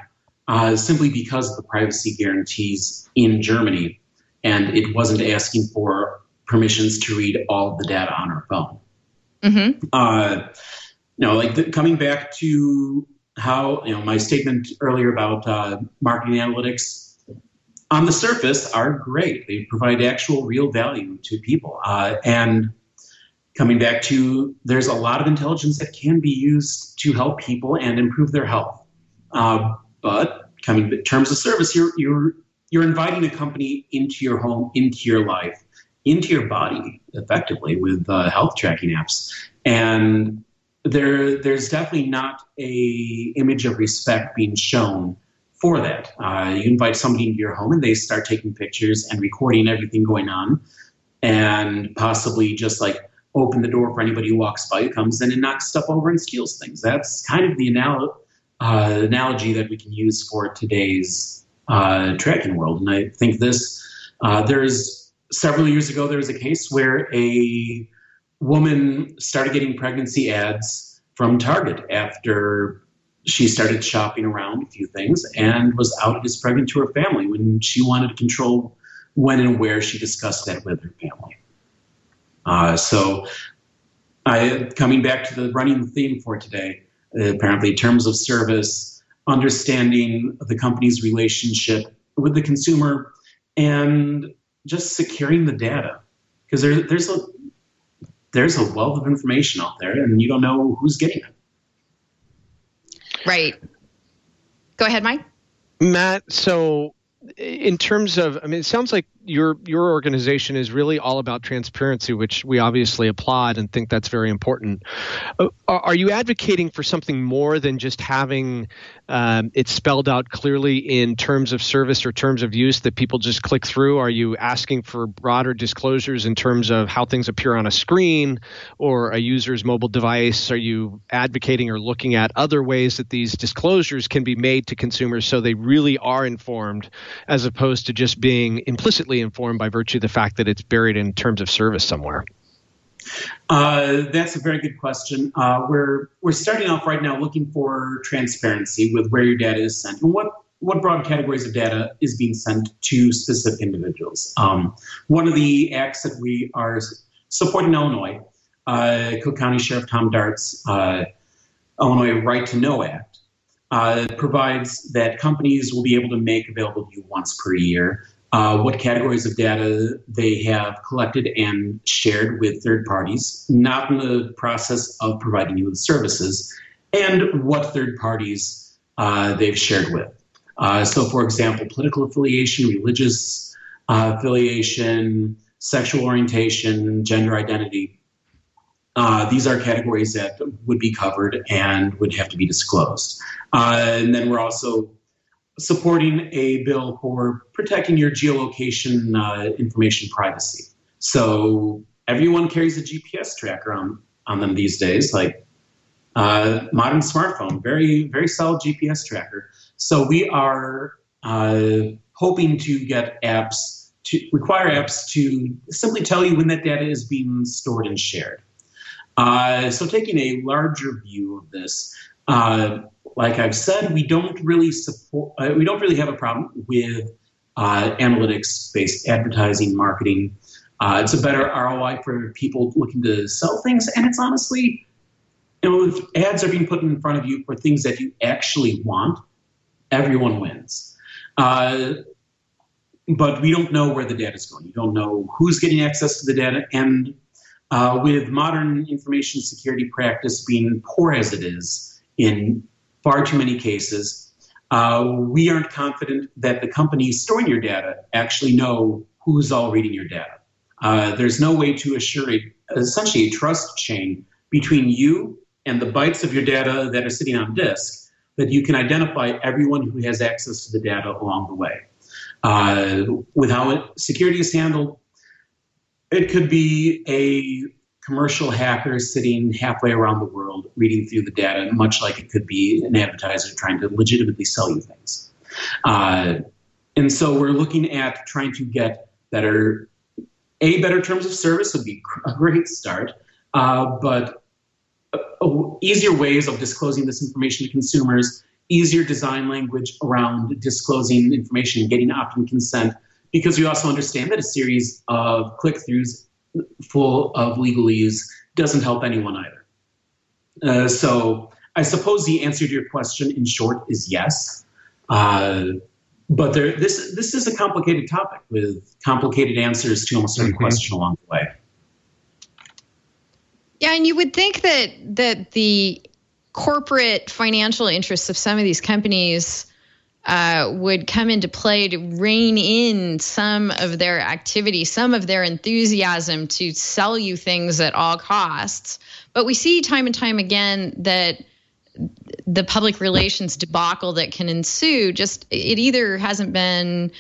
uh, simply because of the privacy guarantees in Germany, and it wasn't asking for permissions to read all of the data on our phone. Mm-hmm. Uh, you know, like the, coming back to how, you know, my statement earlier about uh, marketing analytics on the surface are great. They provide actual real value to people. Uh, and coming back to, there's a lot of intelligence that can be used to help people and improve their health. Uh, but coming in terms of service, you're, you're, you're inviting a company into your home, into your life, into your body, effectively, with uh, health tracking apps. And there, there's definitely not a image of respect being shown for that. Uh, you invite somebody into your home and they start taking pictures and recording everything going on, and possibly just like open the door for anybody who walks by, who comes in and knocks stuff over and steals things. That's kind of the anal- uh, analogy that we can use for today's uh, tracking world. And I think this, uh, there's several years ago, there was a case where a woman started getting pregnancy ads from Target after she started shopping around a few things and was outed as pregnant to her family when she wanted to control when and where she discussed that with her family. Uh, so I, coming back to the running theme for today, uh, apparently terms of service, understanding the company's relationship with the consumer, and just securing the data. Because there, there's a there's a wealth of information out there and you don't know who's getting it. Right. Go ahead, Mike. Matt, so in terms of, I mean, it sounds like your your organization is really all about transparency, which we obviously applaud and think that's very important. Uh, are you advocating for something more than just having um, it spelled out clearly in terms of service or terms of use that people just click through? Are you asking for broader disclosures in terms of how things appear on a screen or a user's mobile device? Are you advocating or looking at other ways that these disclosures can be made to consumers so they really are informed, as opposed to just being implicitly informed by virtue of the fact that it's buried in terms of service somewhere? Uh, that's a very good question. Uh, we're we're starting off right now looking for transparency with where your data is sent and what, what broad categories of data is being sent to specific individuals. Um, one of the acts that we are supporting in Illinois, uh, Cook County Sheriff Tom Dart's uh, Illinois Right to Know Act, uh, provides that companies will be able to make available to you once per year Uh, what categories of data they have collected and shared with third parties, not in the process of providing you with services, and what third parties uh, they've shared with. Uh, so, for example, political affiliation, religious uh, affiliation, sexual orientation, gender identity. Uh, these are categories that would be covered and would have to be disclosed. Uh, and then we're also supporting a bill for protecting your geolocation uh, information privacy. So everyone carries a G P S tracker on, on them these days, like uh, modern smartphone, very, very solid G P S tracker. So we are uh, hoping to get apps, to require apps to simply tell you when that data is being stored and shared. Uh, so taking a larger view of this, uh, like I've said, we don't really support. Uh, we don't really have a problem with uh, analytics-based advertising, marketing. Uh, it's a better R O I for people looking to sell things, and it's honestly, you know, if ads are being put in front of you for things that you actually want, everyone wins. Uh, but we don't know where the data is going. You don't know who's getting access to the data, and uh, with modern information security practice being poor as it is in far too many cases, uh, we aren't confident that the companies storing your data actually know who's all reading your data. Uh, there's no way to assure a, essentially a trust chain between you and the bytes of your data that are sitting on disk that you can identify everyone who has access to the data along the way. Uh, with how it, security is handled, it could be a commercial hacker sitting halfway around the world reading through the data, much like it could be an advertiser trying to legitimately sell you things. Uh, and so we're looking at trying to get better, a better terms of service would be a great start, uh, but uh, easier ways of disclosing this information to consumers easier design language around disclosing information and getting opt-in consent, because we also understand that a series of click-throughs full of legalese doesn't help anyone either. Uh, so I suppose the answer to your question in short is yes. Uh, but there, this this is a complicated topic with complicated answers to almost every mm-hmm. question along the way. Yeah, and you would think that that the corporate financial interests of some of these companies uh, would come into play to rein in some of their activity, some of their enthusiasm to sell you things at all costs. But we see time and time again that the public relations debacle that can ensue, just it either hasn't been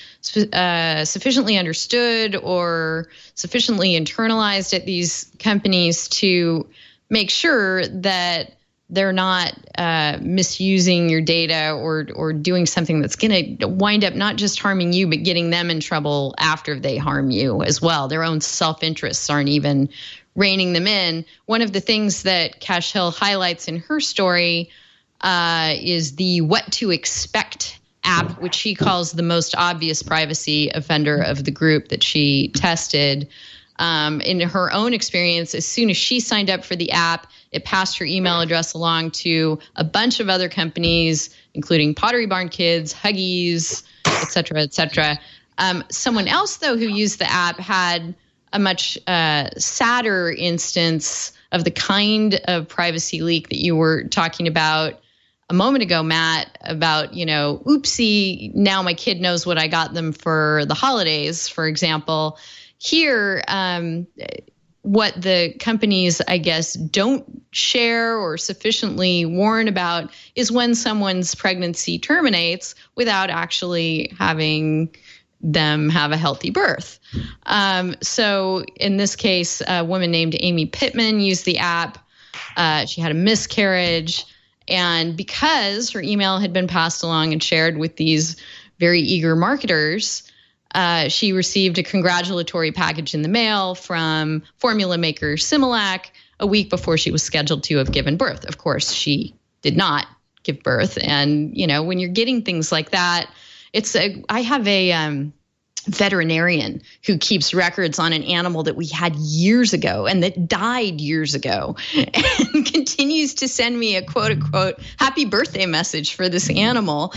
uh, sufficiently understood or sufficiently internalized at these companies to make sure that they're not uh, misusing your data or or doing something that's going to wind up not just harming you, but getting them in trouble after they harm you as well. Their own self-interests aren't even reining them in. One of the things that Cash Hill highlights in her story uh, is the What to Expect app, which she calls the most obvious privacy offender of the group that she tested. Um, in her own experience, as soon as she signed up for the app, it passed her email address along to a bunch of other companies, including Pottery Barn Kids, Huggies, et cetera, et cetera. Um, someone else, though, who used the app had a much uh, sadder instance of the kind of privacy leak that you were talking about a moment ago, Matt, about, you know, oopsie, now my kid knows what I got them for the holidays, for example. Here, um, what the companies, I guess, don't share or sufficiently warn about is when someone's pregnancy terminates without actually having them have a healthy birth. Um, so in this case, a woman named Amy Pittman used the app. Uh, she had a miscarriage. And because her email had been passed along and shared with these very eager marketers, Uh, she received a congratulatory package in the mail from formula maker Similac a week before she was scheduled to have given birth. Of course, she did not give birth. And, you know, when you're getting things like that, it's a, I have a um, veterinarian who keeps records on an animal that we had years ago and that died years ago and continues to send me a quote unquote happy birthday message for this animal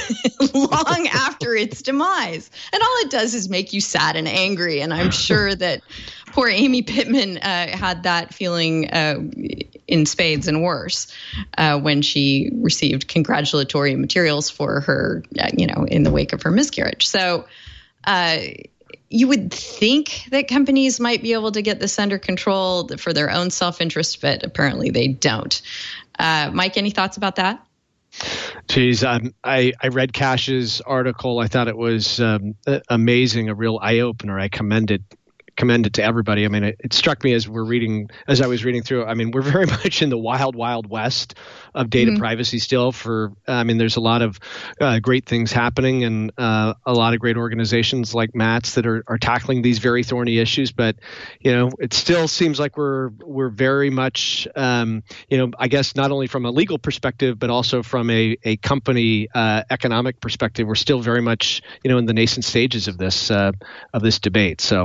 long after its demise. And all it does is make you sad and angry. And I'm sure that poor Amy Pittman uh, had that feeling uh, in spades and worse uh, when she received congratulatory materials for her, uh, you know, in the wake of her miscarriage. So Uh, you would think that companies might be able to get this under control for their own self-interest, but apparently they don't. Uh, Mike, any thoughts about that? Geez, um, I, I read Cash's article. I thought it was um, amazing, a real eye-opener. I commend it, commend it to everybody. I mean, it, it struck me as we're reading, as I was reading through. I mean, we're very much in the wild, wild west of data mm-hmm. privacy still. For, I mean, there's a lot of uh, great things happening, and uh, a lot of great organizations like Matt's that are, are tackling these very thorny issues. But you know, it still seems like we're we're very much, um, you know, I guess not only from a legal perspective, but also from a a company uh, economic perspective, we're still very much, you know, in the nascent stages of this uh, of this debate. So.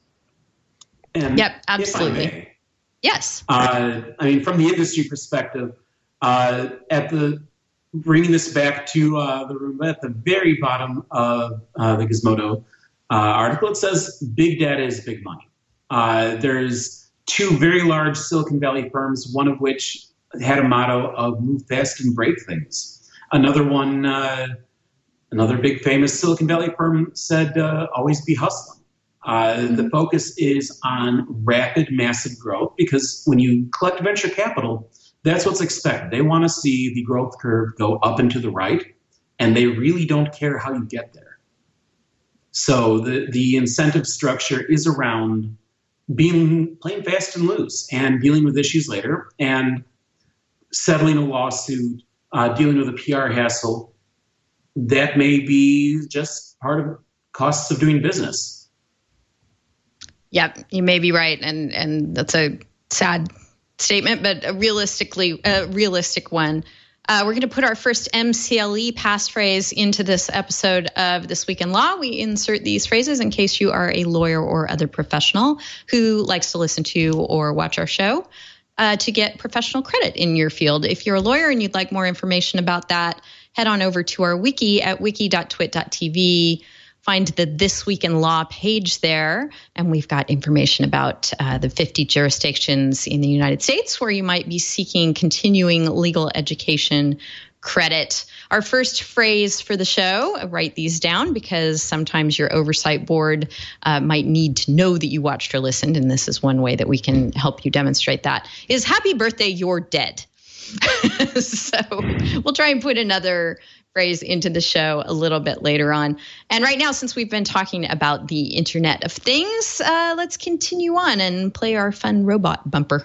And yep, absolutely. Yes. Uh, I mean, from the industry perspective, uh, at the bringing this back to uh, the room at the very bottom of uh, the Gizmodo uh, article, it says big data is big money. Uh, there's two very large Silicon Valley firms, one of which had a motto of move fast and break things. Another one, uh, another big famous Silicon Valley firm said, uh, always be hustling. Uh, the focus is on rapid, massive growth, because when you collect venture capital, that's what's expected. They want to see the growth curve go up and to the right, and they really don't care how you get there. So the, the incentive structure is around being playing fast and loose and dealing with issues later, and settling a lawsuit, uh, dealing with a P R hassle. That may be just part of costs of doing business. Yep, you may be right, and and that's a sad statement, but a realistically a realistic one. Uh, we're going to put our first M C L E passphrase into this episode of This Week in Law. We insert these phrases in case you are a lawyer or other professional who likes to listen to or watch our show uh, to get professional credit in your field. If you're a lawyer and you'd like more information about that, head on over to our wiki at wiki dot twit dot t v. Find the This Week in Law page there, and we've got information about uh, the fifty jurisdictions in the United States where you might be seeking continuing legal education credit. Our first phrase for the show, write these down because sometimes your oversight board uh, might need to know that you watched or listened, and this is one way that we can help you demonstrate that, is happy birthday, you're dead. So we'll try and put another phrase into the show a little bit later on. And right now, since we've been talking about the Internet of Things, uh, let's continue on and play our fun robot bumper.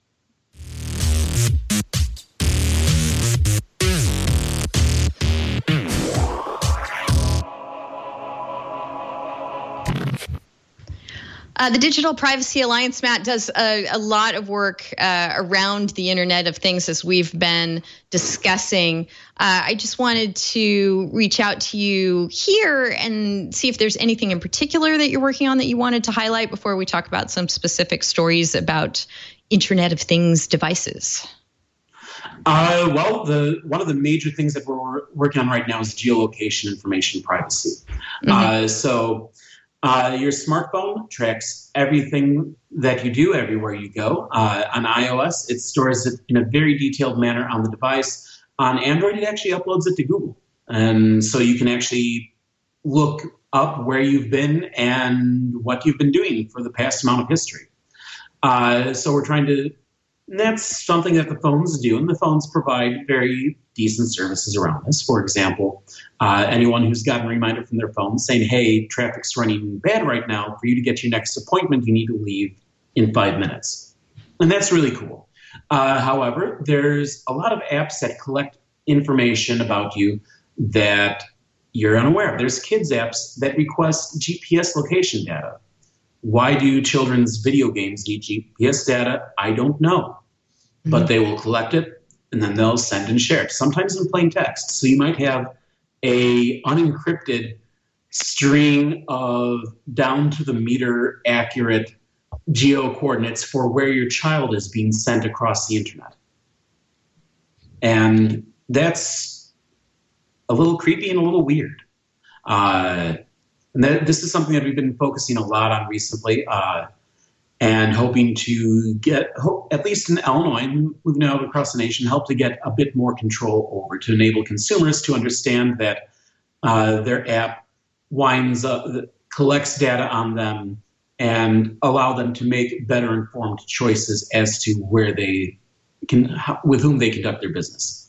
Uh, the Digital Privacy Alliance, Matt, does a, a lot of work uh, around the Internet of Things, as we've been discussing. Uh, I just wanted to reach out to you here and see if there's anything in particular that you're working on that you wanted to highlight before we talk about some specific stories about Internet of Things devices. Uh, well, the one of the major things that we're working on right now is geolocation information privacy. Mm-hmm. Uh, so... Uh, your smartphone tracks everything that you do everywhere you go. Uh, on iOS, it stores it in a very detailed manner on the device. On Android, it actually uploads it to Google. And so you can actually look up where you've been and what you've been doing for the past amount of history. Uh, so we're trying to, and that's something that the phones do, and the phones provide very decent services around this. For example, uh, anyone who's gotten a reminder from their phone saying, hey, traffic's running bad right now. For you to get your next appointment, you need to leave in five minutes. And that's really cool. Uh, however, there's a lot of apps that collect information about you that you're unaware of. There's kids apps that request G P S location data. Why do children's video games need G P S data? I don't know. Mm-hmm. But they will collect it, and then they'll send and share it, sometimes in plain text. So you might have a unencrypted string of down-to-the-meter accurate geo-coordinates for where your child is being sent across the internet. And that's a little creepy and a little weird. Uh, and that, this is something that we've been focusing a lot on recently, uh, and hoping to get, hope, at least in Illinois, and we've now across the nation, help to get a bit more control over, to enable consumers to understand that uh, their app winds up, collects data on them and allow them to make better informed choices as to where they can, with whom they conduct their business.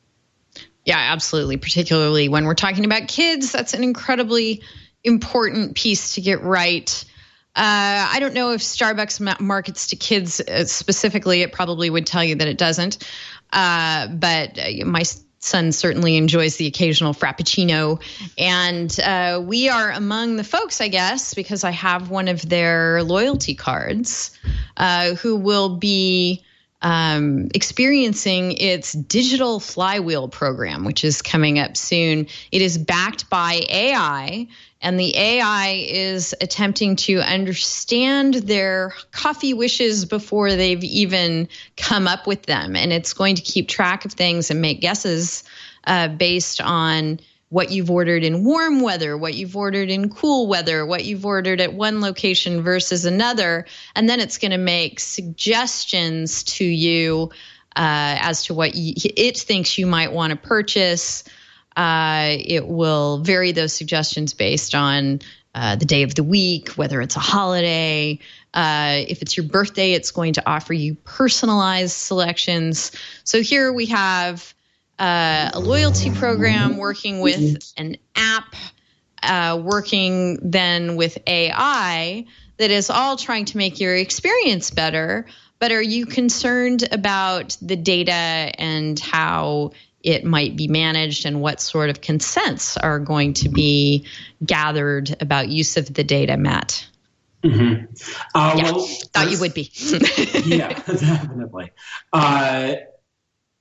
Yeah, absolutely. Particularly when we're talking about kids, that's an incredibly important piece to get right. Uh, I don't know if Starbucks ma- markets to kids uh, specifically. It probably would tell you that it doesn't. Uh, but uh, my son certainly enjoys the occasional Frappuccino. And uh, we are among the folks, I guess, because I have one of their loyalty cards, uh, who will be um, experiencing its digital flywheel program, which is coming up soon. It is backed by A I. And the A I is attempting to understand their coffee wishes before they've even come up with them. And it's going to keep track of things and make guesses uh, based on what you've ordered in warm weather, what you've ordered in cool weather, what you've ordered at one location versus another. And then it's going to make suggestions to you uh, as to what you, it thinks you might want to purchase. Uh, it will vary those suggestions based on uh, the day of the week, whether it's a holiday. Uh, if it's your birthday, it's going to offer you personalized selections. So here we have uh, a loyalty program working with an app, uh, working then with A I that is all trying to make your experience better. But are you concerned about the data and how it might be managed and what sort of consents are going to be gathered about use of the data, Matt? Mm-hmm. Uh, yeah, well, thought you would be. Yeah, definitely. Uh,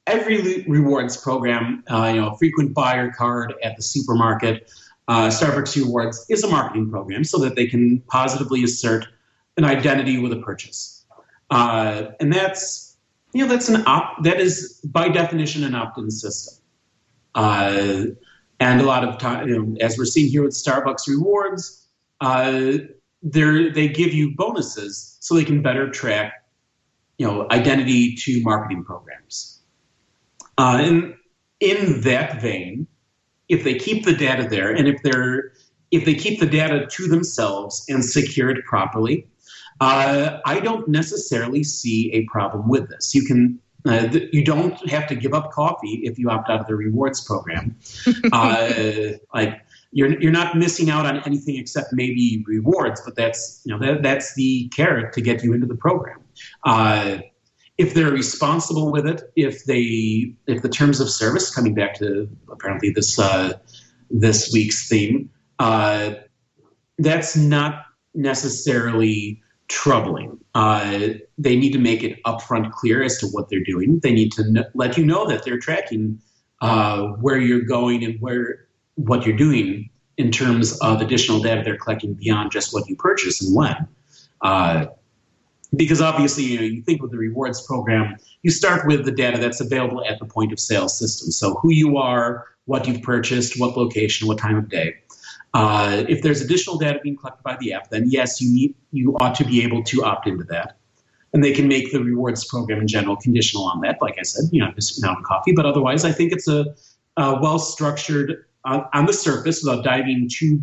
every rewards program, uh, you know, frequent buyer card at the supermarket, uh, Starbucks Rewards is a marketing program so that they can positively assert an identity with a purchase. Uh, and that's, you know, that's an op- that is by definition an opt-in system. Uh, and a lot of time, you know, as we're seeing here with Starbucks Rewards, uh, they they give you bonuses so they can better track, you know, identity to marketing programs. Uh, and in that vein, if they keep the data there, and if they're if they keep the data to themselves and secure it properly, uh, I don't necessarily see a problem with this. You can uh, th- you don't have to give up coffee if you opt out of the rewards program. uh, like you're you're not missing out on anything except maybe rewards, but that's you know that that's the carrot to get you into the program. Uh, if they're responsible with it, if they if the terms of service, coming back to apparently this uh, this week's theme, uh, that's not necessarily troubling. Uh, they need to make it upfront clear as to what they're doing. They need to n- let you know that they're tracking uh, where you're going and where what you're doing in terms of additional data they're collecting beyond just what you purchase and when. Uh, because obviously, you know, you think with the rewards program, you start with the data that's available at the point of sale system. So who you are, what you've purchased, what location, what time of day. Uh, if there's additional data being collected by the app, then yes, you need you ought to be able to opt into that. And they can make the rewards program in general conditional on that. Like I said, you know, just now coffee. But otherwise, I think it's a, a well-structured, uh, on the surface, without diving too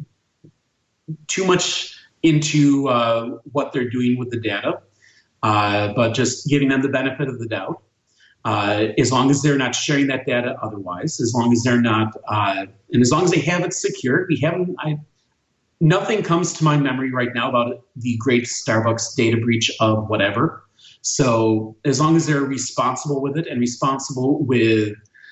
too much into uh, what they're doing with the data, uh, but just giving them the benefit of the doubt. Uh, as long as they're not sharing that data otherwise, as long as they're not, uh, and as long as they have it secured, we haven't, I, nothing comes to my memory right now about the great Starbucks data breach of whatever. So as long as they're responsible with it and responsible with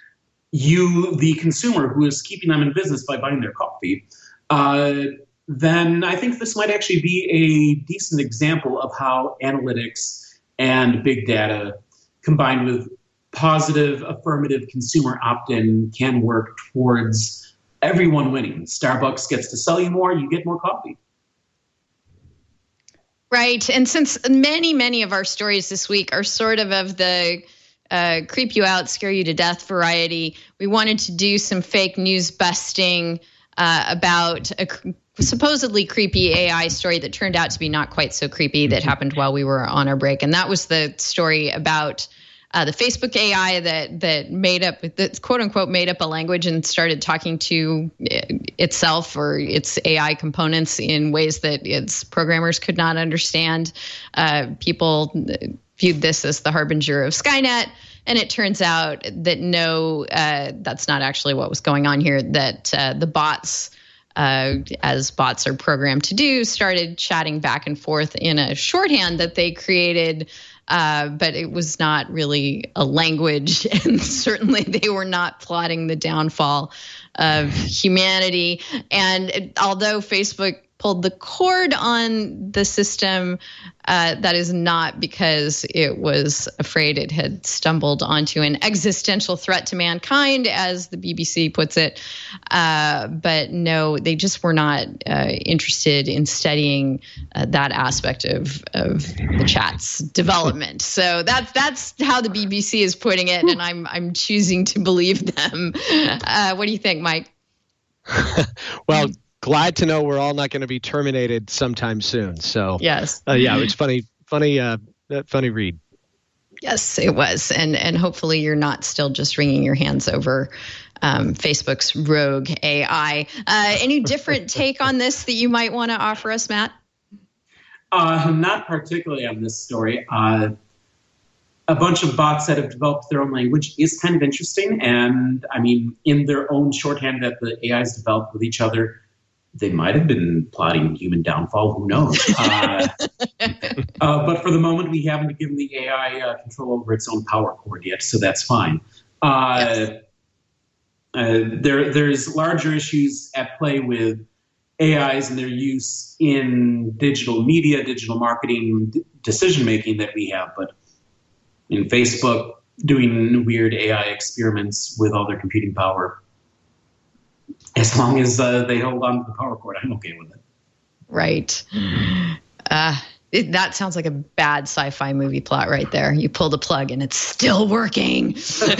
you, the consumer, who is keeping them in business by buying their coffee, uh, then I think this might actually be a decent example of how analytics and big data combined with positive, affirmative consumer opt-in can work towards everyone winning. Starbucks gets to sell you more, you get more coffee. Right. And since many, many of our stories this week are sort of of the uh, creep you out, scare you to death variety, we wanted to do some fake news busting uh, about a supposedly creepy A I story that turned out to be not quite so creepy that happened while we were on our break. And that was the story about Uh, the Facebook A I that that made up, that quote unquote made up a language and started talking to itself or its A I components in ways that its programmers could not understand. Uh, people viewed this as the harbinger of Skynet. And it turns out that no, uh, that's not actually what was going on here, that uh, the bots, Uh, as bots are programmed to do, started chatting back and forth in a shorthand that they created, uh, but it was not really a language, and certainly they were not plotting the downfall of humanity. And it, although Facebook pulled the cord on the system, uh, that is not because it was afraid it had stumbled onto an existential threat to mankind, as the B B C puts it. Uh, but no, they just were not uh, interested in studying uh, that aspect of, of the chat's development. So that's that's how the B B C is putting it, and I'm I'm choosing to believe them. Uh, what do you think, Mike? Well, glad to know we're all not going to be terminated sometime soon. So yes, uh, yeah, it's funny, funny, uh, funny read. Yes, it was, and and hopefully you're not still just wringing your hands over um, Facebook's rogue A I. Uh, any different take on this that you might want to offer us, Matt? Uh, not particularly on this story. Uh, a bunch of bots that have developed their own language is kind of interesting, and I mean, in their own shorthand that the A Is developed with each other, they might have been plotting human downfall. Who knows? Uh, uh, but for the moment, we haven't given the A I uh, control over its own power cord yet, so that's fine. Uh, yes. uh, there, there's larger issues at play with A Is and their use in digital media, digital marketing, d- decision making that we have. But in Facebook, doing weird A I experiments with all their computing power. As long as uh, they hold on to the power cord, I'm okay with it. Right. Uh, it, that sounds like a bad sci-fi movie plot right there. You pull the plug and it's still working.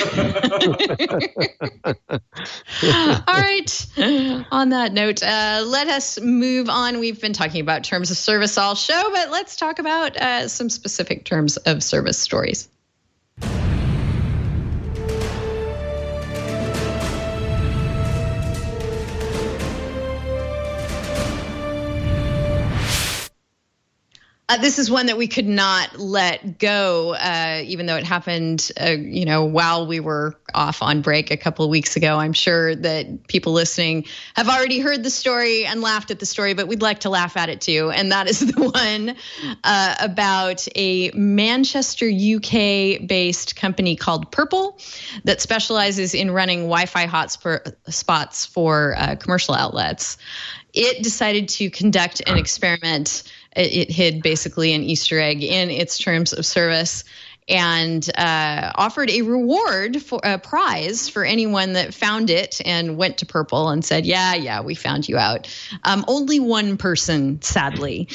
All right. On that note, uh, let us move on. We've been talking about terms of service all show, but let's talk about uh, some specific terms of service stories. Uh, this is one that we could not let go, uh, even though it happened, uh, you know, while we were off on break a couple of weeks ago. I'm sure that people listening have already heard the story and laughed at the story, but we'd like to laugh at it too. And that is the one uh, about a Manchester, U K-based company called Purple that specializes in running Wi-Fi hotspots for uh, commercial outlets. It decided to conduct an experiment. It hid basically an Easter egg in its terms of service and uh, offered a reward for a prize for anyone that found it and went to Purple and said, yeah, yeah, we found you out. Um, only one person, sadly,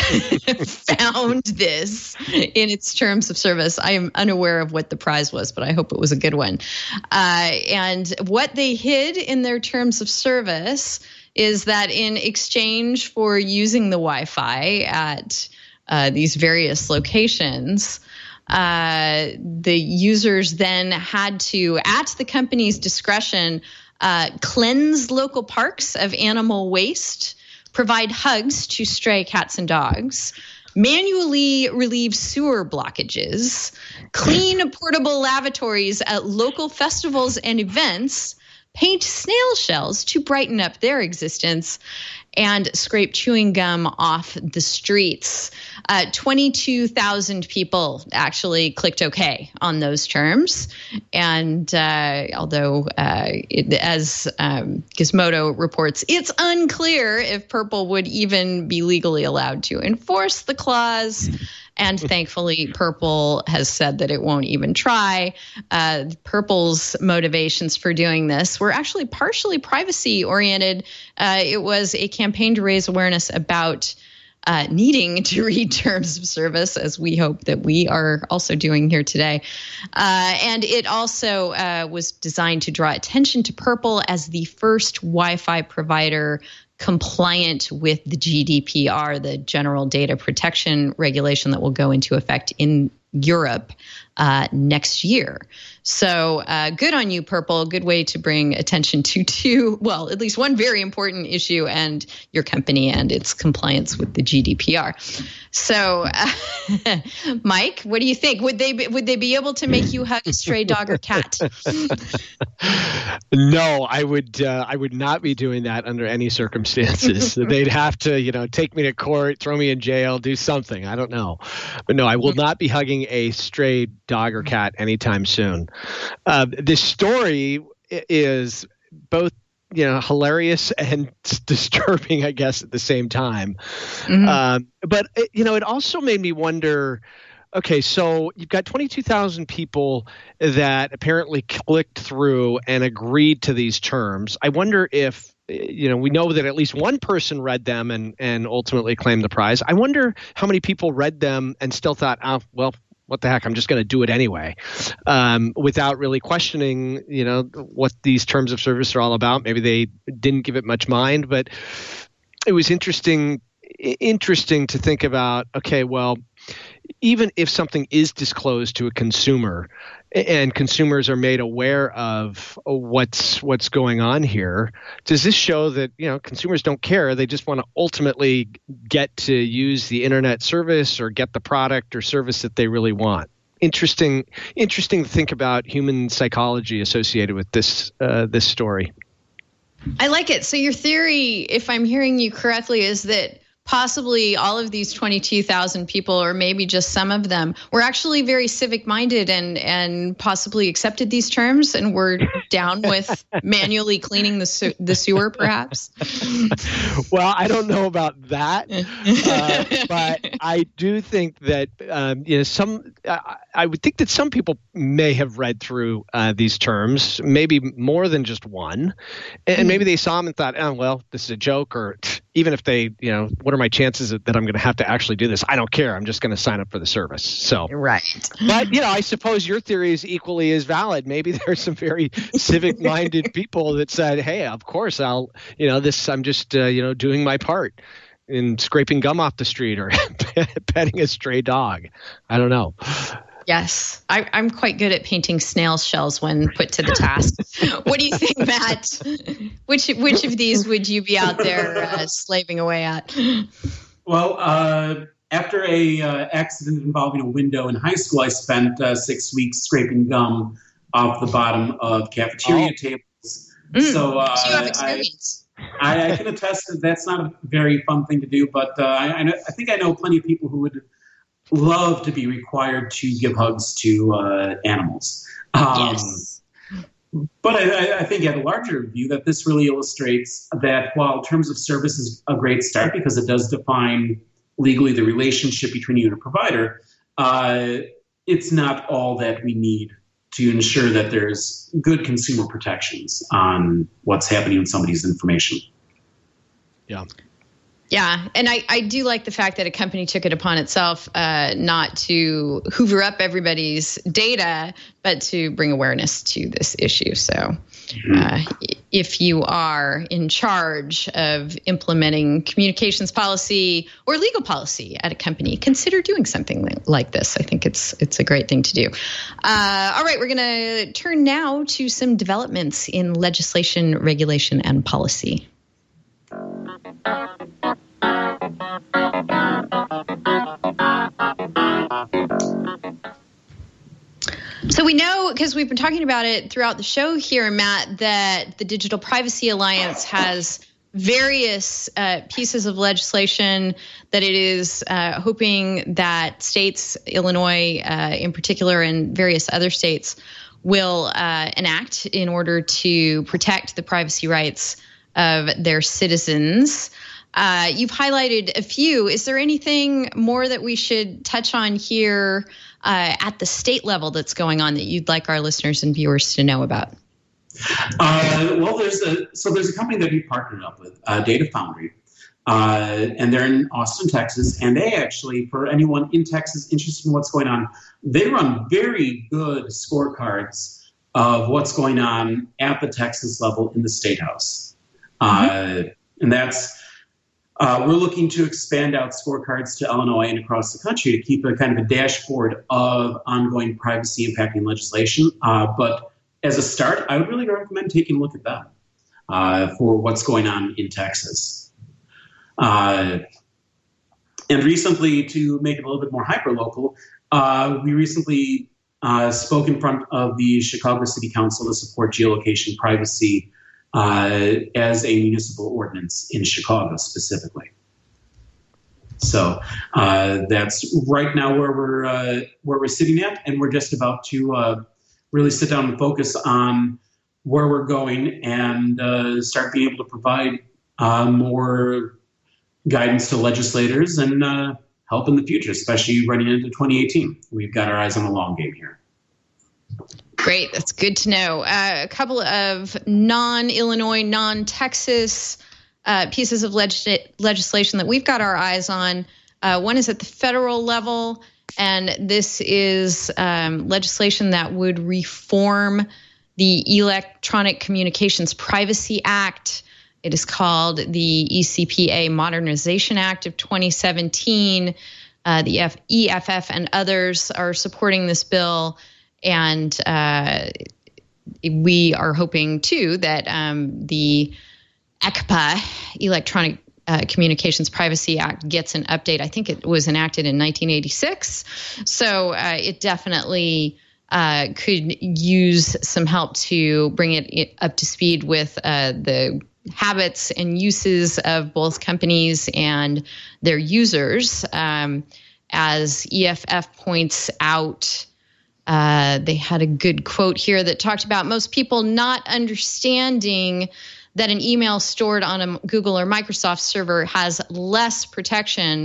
found this in its terms of service. I am unaware of what the prize was, but I hope it was a good one. Uh, and what they hid in their terms of service is that in exchange for using the Wi-Fi at uh, these various locations, uh, the users then had to, at the company's discretion, uh, cleanse local parks of animal waste, provide hugs to stray cats and dogs, manually relieve sewer blockages, clean portable lavatories at local festivals and events, paint snail shells to brighten up their existence, and scrape chewing gum off the streets. Uh, twenty-two thousand people actually clicked OK on those terms. And uh, although, uh, it, as um, Gizmodo reports, it's unclear if Purple would even be legally allowed to enforce the clause. And thankfully, Purple has said that it won't even try. Uh, Purple's motivations for doing this were actually partially privacy-oriented. Uh, it was a campaign to raise awareness about uh, needing to read terms of service, as we hope that we are also doing here today. Uh, and it also uh, was designed to draw attention to Purple as the first Wi-Fi provider compliant with the G D P R, the General Data Protection Regulation that will go into effect in Europe uh, next year. So uh, good on you, Purple. Good way to bring attention to two, well, at least one very important issue, and your company and its compliance with the G D P R. So, uh, Mike, what do you think? Would they be, would they be able to make you hug a stray dog or cat? No, I would uh, I would not be doing that under any circumstances. They'd have to, you know, take me to court, throw me in jail, do something. I don't know. But no, I will not be hugging a stray dog or cat anytime soon. Uh, this story is both, you know, hilarious and disturbing, I guess, at the same time. Mm-hmm. Um, but, it, you know, it also made me wonder, okay, so you've got twenty-two thousand people that apparently clicked through and agreed to these terms. I wonder if, you know, we know that at least one person read them and, and ultimately claimed the prize. I wonder how many people read them and still thought, oh, well, what the heck, I'm just going to do it anyway, um, without really questioning, you know, what these terms of service are all about. Maybe they didn't give it much mind, but it was interesting, interesting to think about, okay, well, even if something is disclosed to a consumer and consumers are made aware of what's what's going on here, does this show that, you know, consumers don't care? They just want to ultimately get to use the internet service or get the product or service that they really want. Interesting, interesting to think about human psychology associated with this uh, this story. I like it. So your theory, if I'm hearing you correctly, is that possibly all of these twenty-two thousand people, or maybe just some of them, were actually very civic-minded and and possibly accepted these terms and were down with manually cleaning the su- the sewer, perhaps. Well, I don't know about that, uh, but I do think that um, you know some. Uh, I would think that some people may have read through uh, these terms, maybe more than just one, and mm-hmm. maybe they saw them and thought, oh, well, this is a joke, or even if they, you know, what are my chances that I'm going to have to actually do this? I don't care. I'm just going to sign up for the service. So, right. But, you know, I suppose your theory is equally as valid. Maybe there's some very civic-minded people that said, hey, of course, I'll, you know, this, I'm just, uh, you know, doing my part in scraping gum off the street or petting a stray dog. I don't know. Yes, I, I'm quite good at painting snail shells when put to the task. What do you think, Matt? Which which of these would you be out there uh, slaving away at? Well, uh, after a uh, accident involving a window in high school, I spent uh, six weeks scraping gum off the bottom of cafeteria oh. tables. Mm, so, uh, so you have experience. I, I can attest that that's not a very fun thing to do, but uh, I, I, know, I think I know plenty of people who would love to be required to give hugs to uh, animals. Um, yes. But I, I think at a larger view that this really illustrates that while terms of service is a great start because it does define legally the relationship between you and a provider, uh, it's not all that we need to ensure that there's good consumer protections on what's happening with somebody's information. Yeah. Yeah. And I, I do like the fact that a company took it upon itself uh, not to hoover up everybody's data, but to bring awareness to this issue. So uh, if you are in charge of implementing communications policy or legal policy at a company, consider doing something like this. I think it's it's a great thing to do. Uh, all right, we're going to turn now to some developments in legislation, regulation, and policy. So we know, because we've been talking about it throughout the show here, Matt, that the Digital Privacy Alliance has various uh, pieces of legislation that it is uh, hoping that states, Illinois uh, in particular, and various other states will uh, enact in order to protect the privacy rights of their citizens. Uh, you've highlighted a few. Is there anything more that we should touch on here uh, at the state level that's going on that you'd like our listeners and viewers to know about? Uh, well, there's a so there's a company that we partnered up with, uh, Data Foundry, uh, and they're in Austin, Texas. And they actually, for anyone in Texas interested in what's going on, they run very good scorecards of what's going on at the Texas level in the State House. Mm-hmm. Uh, and that's, uh, we're looking to expand out scorecards to Illinois and across the country to keep a kind of a dashboard of ongoing privacy impacting legislation. Uh, but as a start, I would really recommend taking a look at that uh, for what's going on in Texas. Uh, and recently, to make it a little bit more hyper-local, uh, we recently uh, spoke in front of the Chicago City Council to support geolocation privacy Uh, as a municipal ordinance in Chicago specifically. So uh, that's right now where we're uh, where we're sitting at, and we're just about to uh, really sit down and focus on where we're going and uh, start being able to provide uh, more guidance to legislators and uh, help in the future, especially running into twenty eighteen. We've got our eyes on the long game here. Great. That's good to know. Uh, a couple of non-Illinois, non-Texas uh, pieces of legis- legislation that we've got our eyes on. Uh, one is at the federal level, and this is um, legislation that would reform the Electronic Communications Privacy Act. It is called the E C P A Modernization Act of twenty seventeen. Uh, the F- E F F and others are supporting this bill. And uh, we are hoping, too, that um, the E C P A, Electronic uh, Communications Privacy Act, gets an update. I think it was enacted in nineteen eighty-six. So uh, it definitely uh, could use some help to bring it up to speed with uh, the habits and uses of both companies and their users. Um, as E F F points out, Uh, they had a good quote here that talked about most people not understanding that an email stored on a Google or Microsoft server has less protection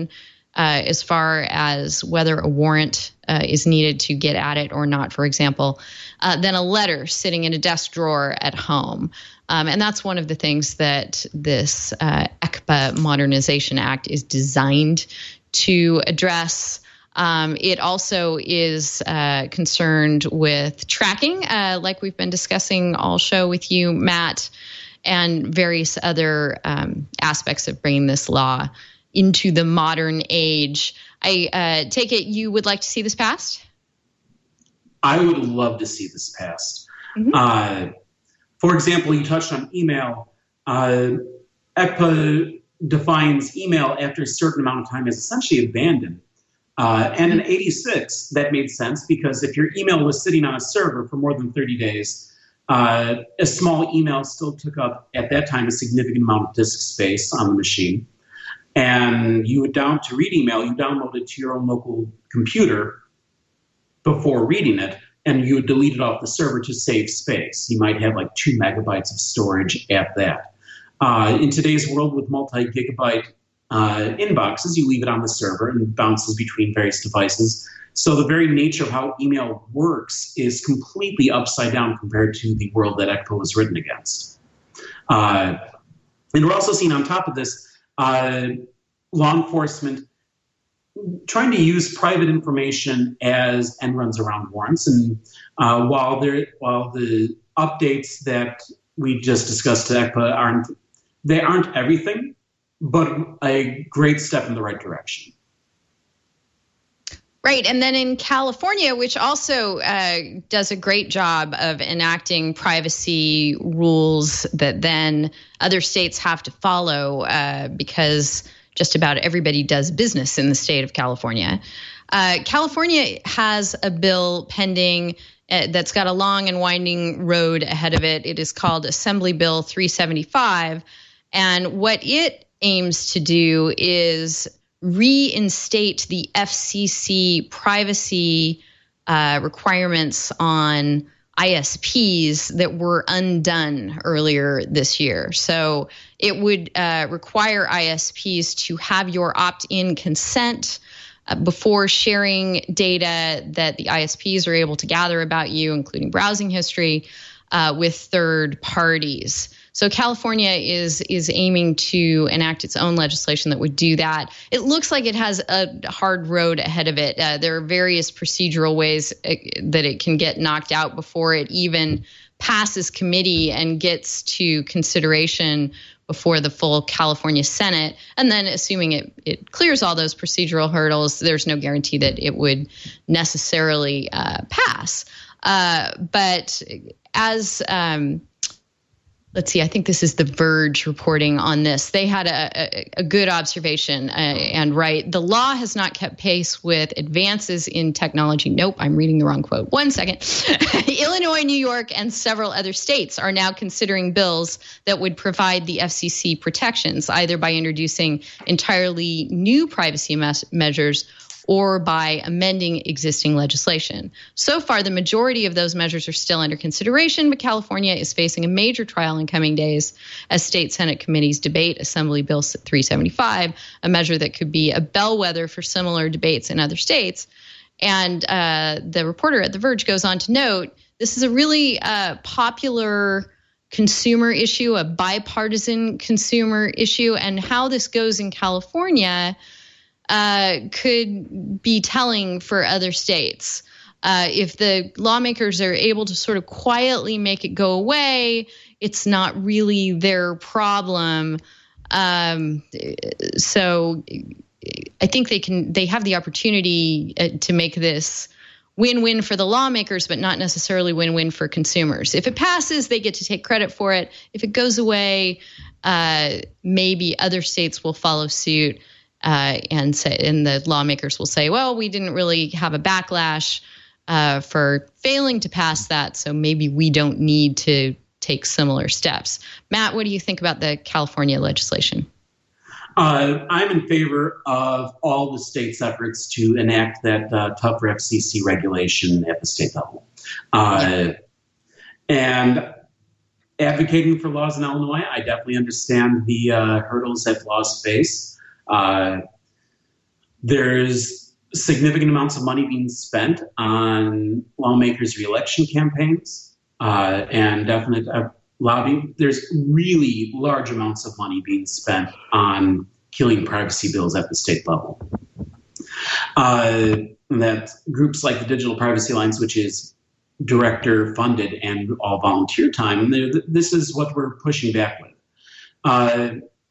uh, as far as whether a warrant uh, is needed to get at it or not, for example, uh, than a letter sitting in a desk drawer at home. Um, and that's one of the things that this uh, E C P A Modernization Act is designed to address. Um, it also is uh, concerned with tracking, uh, like we've been discussing all show with you, Matt, and various other um, aspects of bringing this law into the modern age. I uh, take it you would like to see this passed? I would love to see this passed. Mm-hmm. Uh, for example, you touched on email. Uh, E C P A defines email after a certain amount of time as essentially abandoned. Uh, and in eighty-six, that made sense because if your email was sitting on a server for more than thirty days, uh, a small email still took up, at that time, a significant amount of disk space on the machine. And you would down to read email, you download it to your own local computer before reading it, and you would delete it off the server to save space. You might have like two megabytes of storage at that. Uh, in today's world with multi-gigabyte Uh, inboxes, you leave it on the server and it bounces between various devices. So the very nature of how email works is completely upside down compared to the world that E C P A was written against. Uh, and we're also seeing on top of this, uh, law enforcement trying to use private information as end runs around warrants. And uh, while there, while the updates that we just discussed to E C P A aren't, they aren't everything, but a great step in the right direction. Right. And then in California, which also uh, does a great job of enacting privacy rules that then other states have to follow uh, because just about everybody does business in the state of California. Uh, California has a bill pending uh, that's got a long and winding road ahead of it. It is called Assembly Bill three seventy-five. And what it aims to do is reinstate the F C C privacy uh, requirements on I S Ps that were undone earlier this year. So it would uh, require I S Ps to have your opt-in consent uh, before sharing data that the I S Ps are able to gather about you, including browsing history, uh, with third parties. So California is is aiming to enact its own legislation that would do that. It looks like it has a hard road ahead of it. Uh, there are various procedural ways that it can get knocked out before it even passes committee and gets to consideration before the full California Senate. And then assuming it, it clears all those procedural hurdles, there's no guarantee that it would necessarily uh, pass. Uh, but as... Um, Let's see, I think this is The Verge reporting on this. They had a, a, a good observation uh, and right. The law has not kept pace with advances in technology. Nope, I'm reading the wrong quote. One second. Illinois, New York, and several other states are now considering bills that would provide the F C C protections, either by introducing entirely new privacy mes- measures or by amending existing legislation. So far, the majority of those measures are still under consideration, but California is facing a major trial in coming days as state Senate committees debate Assembly Bill three seventy-five, a measure that could be a bellwether for similar debates in other states. And uh, the reporter at The Verge goes on to note, this is a really uh, popular consumer issue, a bipartisan consumer issue, and how this goes in California Uh, could be telling for other states. Uh, if the lawmakers are able to sort of quietly make it go away, it's not really their problem. Um, so I think they can. They have the opportunity uh, to make this win-win for the lawmakers, but not necessarily win-win for consumers. If it passes, they get to take credit for it. If it goes away, uh, maybe other states will follow suit. Uh, and say, and the lawmakers will say, well, we didn't really have a backlash uh, for failing to pass that, so maybe we don't need to take similar steps. Matt, what do you think about the California legislation? Uh, I'm in favor of all the states' efforts to enact that uh, tougher F C C regulation at the state level. Uh, yeah. And advocating for laws in Illinois, I definitely understand the uh, hurdles that laws face. Uh, There's significant amounts of money being spent on lawmakers' reelection campaigns uh, and definite uh, lobbying. There's really large amounts of money being spent on killing privacy bills at the state level. Uh, that groups like the Digital Privacy Alliance, which is director funded and all volunteer time, this is what we're pushing back with. Uh,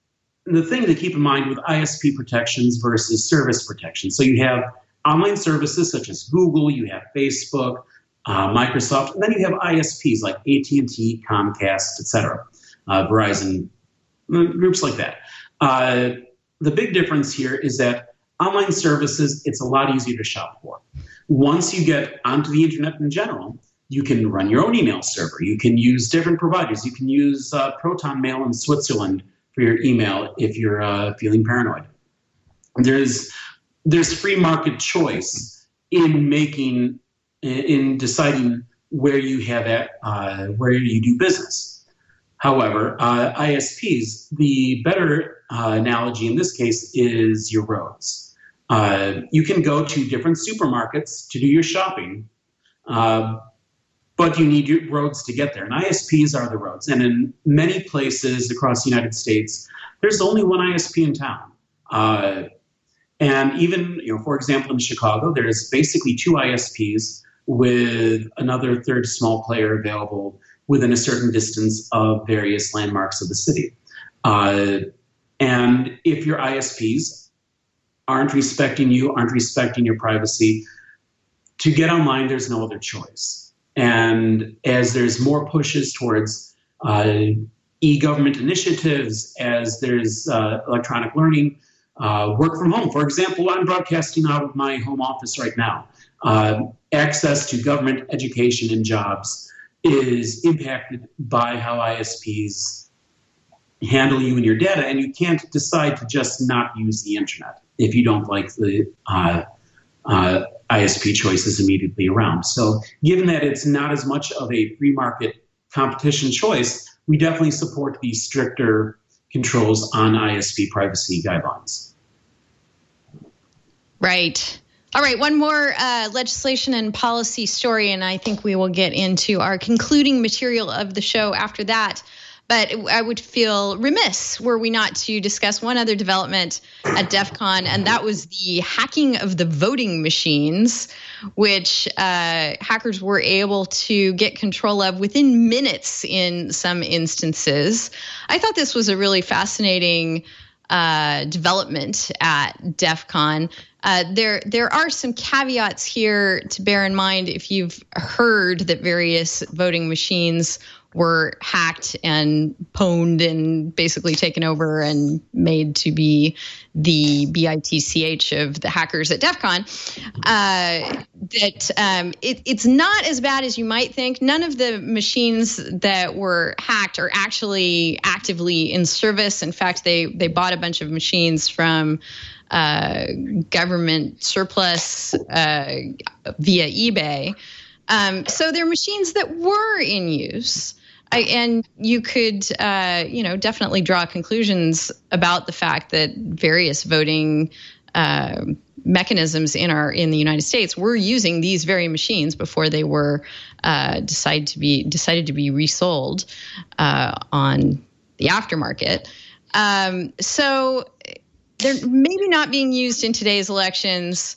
the thing to keep in mind with I S P protections versus service protection. So you have online services such as Google, you have Facebook, uh, Microsoft, and then you have I S Ps like A T and T, Comcast, et cetera, uh, Verizon, groups like that. Uh, the big difference here is that online services, it's a lot easier to shop for. Once you get onto the internet in general, you can run your own email server. You can use different providers. You can use uh, Proton Mail in Switzerland for your email if you're uh, feeling paranoid. There's there's free market choice in making in deciding where you have at uh, where you do business. However, uh, I S Ps, the better uh, analogy in this case is your roads. Uh, you can go to different supermarkets to do your shopping, uh, but you need your roads to get there. And I S Ps are the roads. And in many places across the United States, there's only one I S P in town. Uh, and even, you know, for example, in Chicago, there's basically two I S Ps with another third small player available within a certain distance of various landmarks of the city. Uh, and if your I S Ps aren't respecting you, aren't respecting your privacy, to get online, there's no other choice. And as there's more pushes towards uh, e-government initiatives, as there's uh, electronic learning, uh, work from home. For example, I'm broadcasting out of my home office right now. Uh, access to government education and jobs is impacted by how I S Ps handle you and your data, and you can't decide to just not use the internet if you don't like the uh, uh, I S P choices immediately around. So given that it's not as much of a free market competition choice, we definitely support these stricter controls on I S P privacy guidelines. Right. All right, one more uh, legislation and policy story, and I think we will get into our concluding material of the show after that. But I would feel remiss were we not to discuss one other development at DEF CON, and that was the hacking of the voting machines, which uh, hackers were able to get control of within minutes in some instances. I thought this was a really fascinating uh, development at DEF CON. Uh, there, there are some caveats here to bear in mind if you've heard that various voting machines were hacked and pwned and basically taken over and made to be the B I T C H of the hackers at DEF CON, uh, that um, it, it's not as bad as you might think. None of the machines that were hacked are actually actively in service. In fact, they, they bought a bunch of machines from uh, government surplus uh, via eBay. Um, so they're machines that were in use. I, and you could, uh, you know, definitely draw conclusions about the fact that various voting uh, mechanisms in our in the United States were using these very machines before they were uh, decided to be decided to be resold uh, on the aftermarket. Um, so they're maybe not being used in today's elections,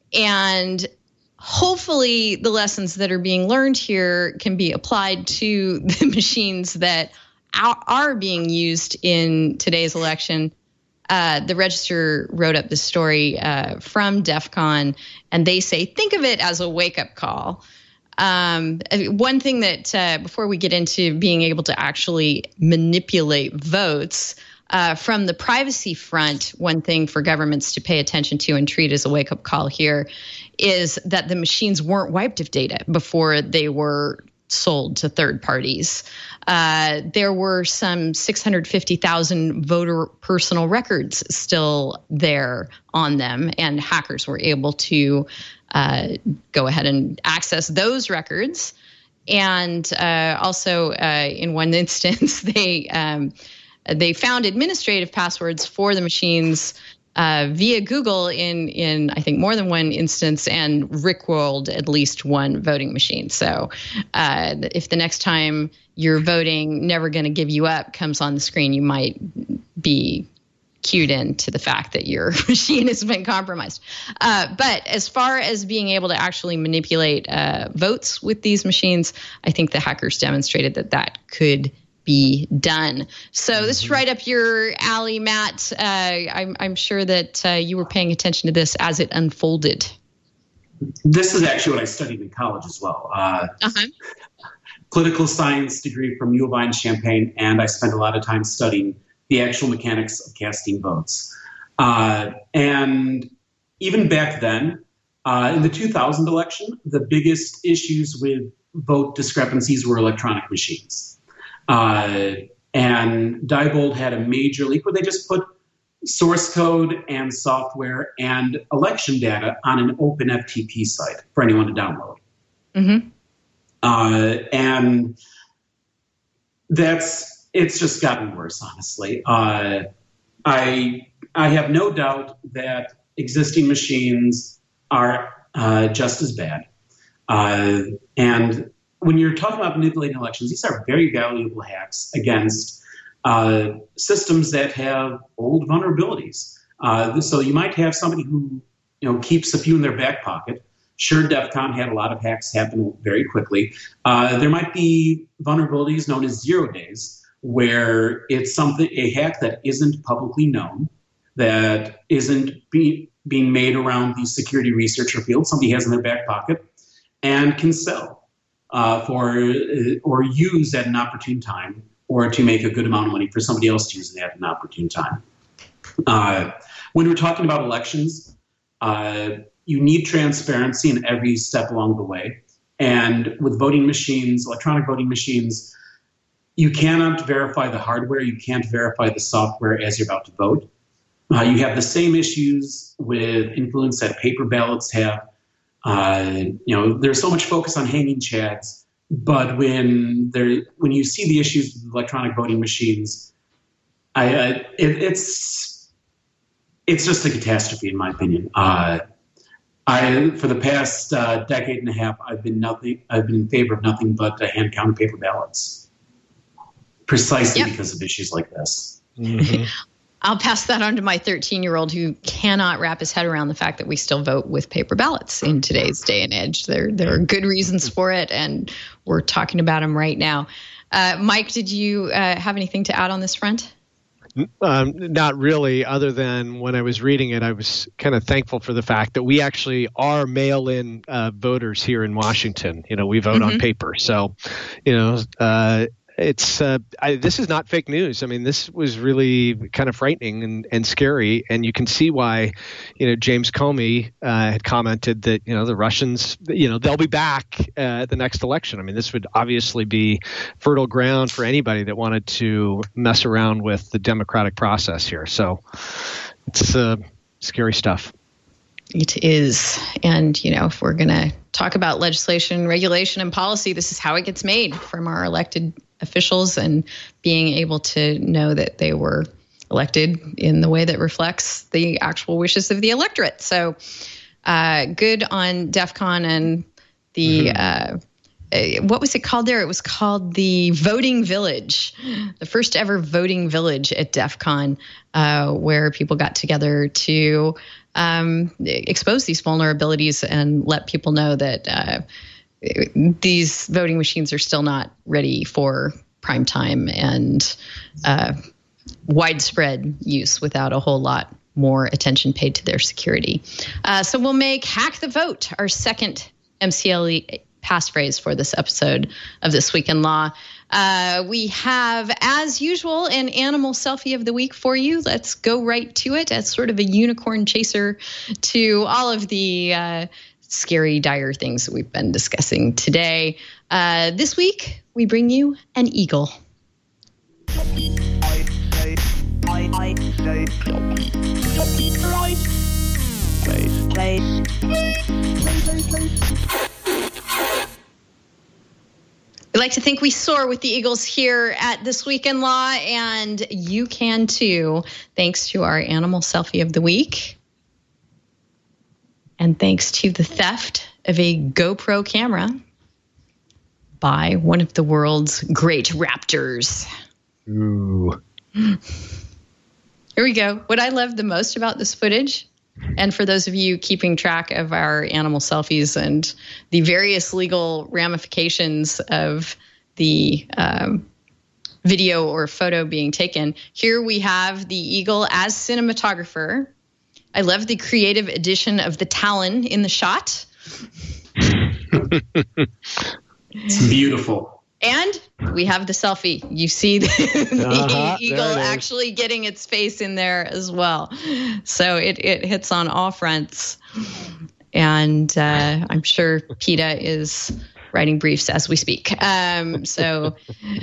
and hopefully the lessons that are being learned here can be applied to the machines that are being used in today's election. Uh, the Register wrote up this story uh, from DEF CON, and they say, think of it as a wake-up call. Um, one thing that, uh, before we get into being able to actually manipulate votes, Uh, from the privacy front, one thing for governments to pay attention to and treat as a wake-up call here is that the machines weren't wiped of data before they were sold to third parties. Uh, there were some six hundred fifty thousand voter personal records still there on them, and hackers were able to uh, go ahead and access those records. And uh, also, uh, in one instance, they um, They found administrative passwords for the machines uh, via Google in, in, I think, more than one instance, and rickrolled at least one voting machine. So uh, if the next time your voting Never Gonna Give You Up comes on the screen, you might be cued in to the fact that your machine has been compromised. Uh, but as far as being able to actually manipulate uh, votes with these machines, I think the hackers demonstrated that that could be done. So this is right up your alley, Matt. Uh, I'm, I'm sure that uh, you were paying attention to this as it unfolded. This is actually what I studied in college as well. Uh, uh-huh. Political science degree from U of I in Champaign, and I spent a lot of time studying the actual mechanics of casting votes. Uh, and even back then, uh, in the two thousand election, the biggest issues with vote discrepancies were electronic machines. Uh, and Diebold had a major leak where they just put source code and software and election data on an open F T P site for anyone to download. Mm-hmm. Uh, and that's, it's just gotten worse, honestly. Uh, I, I have no doubt that existing machines are uh, just as bad. Uh, and when you're talking about manipulating elections, these are very valuable hacks against uh, systems that have old vulnerabilities. Uh, so you might have somebody who, you know, keeps a few in their back pocket. Sure, DEF CON had a lot of hacks happen very quickly. Uh, there might be vulnerabilities known as zero days, where it's something, a hack that isn't publicly known, that isn't be, being made around the security researcher field, somebody has in their back pocket, and can sell. Uh, for uh, or use at an opportune time, or to make a good amount of money for somebody else to use it at an opportune time. Uh, when we're talking about elections, uh, you need transparency in every step along the way. And with voting machines, electronic voting machines, you cannot verify the hardware, you can't verify the software as you're about to vote. Uh, you have the same issues with influence that paper ballots have. Uh, you know, there's so much focus on hanging chads, but when there, when you see the issues with electronic voting machines, I, uh, it, it's it's just a catastrophe, in my opinion. Uh, I, for the past uh, decade and a half, I've been nothing. I've been in favor of nothing but uh, hand counted paper ballots, precisely yep. because of issues like this. Mm-hmm. I'll pass that on to my thirteen-year-old who cannot wrap his head around the fact that we still vote with paper ballots in today's day and age. There, there are good reasons for it, and we're talking about them right now. Uh, Mike, did you uh, have anything to add on this front? Um, not really, other than when I was reading it, I was kind of thankful for the fact that we actually are mail-in uh, voters here in Washington. You know, we vote mm-hmm. on paper. So, you know, uh, it's uh, I, this is not fake news. I mean, this was really kind of frightening and, and scary. And you can see why, you know, James Comey uh, had commented that, you know, the Russians, you know, they'll be back uh, at the next election. I mean, this would obviously be fertile ground for anybody that wanted to mess around with the democratic process here. So it's uh, scary stuff. It is. And, you know, if we're going to talk about legislation, regulation, and policy, this is how it gets made from our elected officials, and being able to know that they were elected in the way that reflects the actual wishes of the electorate. So uh, good on DEF CON and the, mm-hmm. uh, what was it called there? It was called the Voting Village, the first ever voting village at DEF CON, uh, where people got together to um, expose these vulnerabilities and let people know that uh, these voting machines are still not ready for prime time and uh, widespread use without a whole lot more attention paid to their security. Uh, so we'll make Hack the Vote our second M C L E passphrase for this episode of This Week in Law. Uh, we have, as usual, an animal selfie of the week for you. Let's go right to it as sort of a unicorn chaser to all of the uh, scary, dire things that we've been discussing today. Uh, this week, we bring you an eagle. like to think we soar with the Eagles here at This Week in Law, and you can too, thanks to our animal selfie of the week. And thanks to the theft of a GoPro camera by one of the world's great raptors. Ooh. Here we go. What I love the most about this footage, and for those of you keeping track of our animal selfies and the various legal ramifications of the um, video or photo being taken, here we have the eagle as cinematographer. I love the creative addition of the talon in the shot. It's beautiful. And we have the selfie. You see the, the uh-huh, eagle actually getting its face in there as well. So it, it hits on all fronts. And uh, I'm sure PETA is writing briefs as we speak. Um, so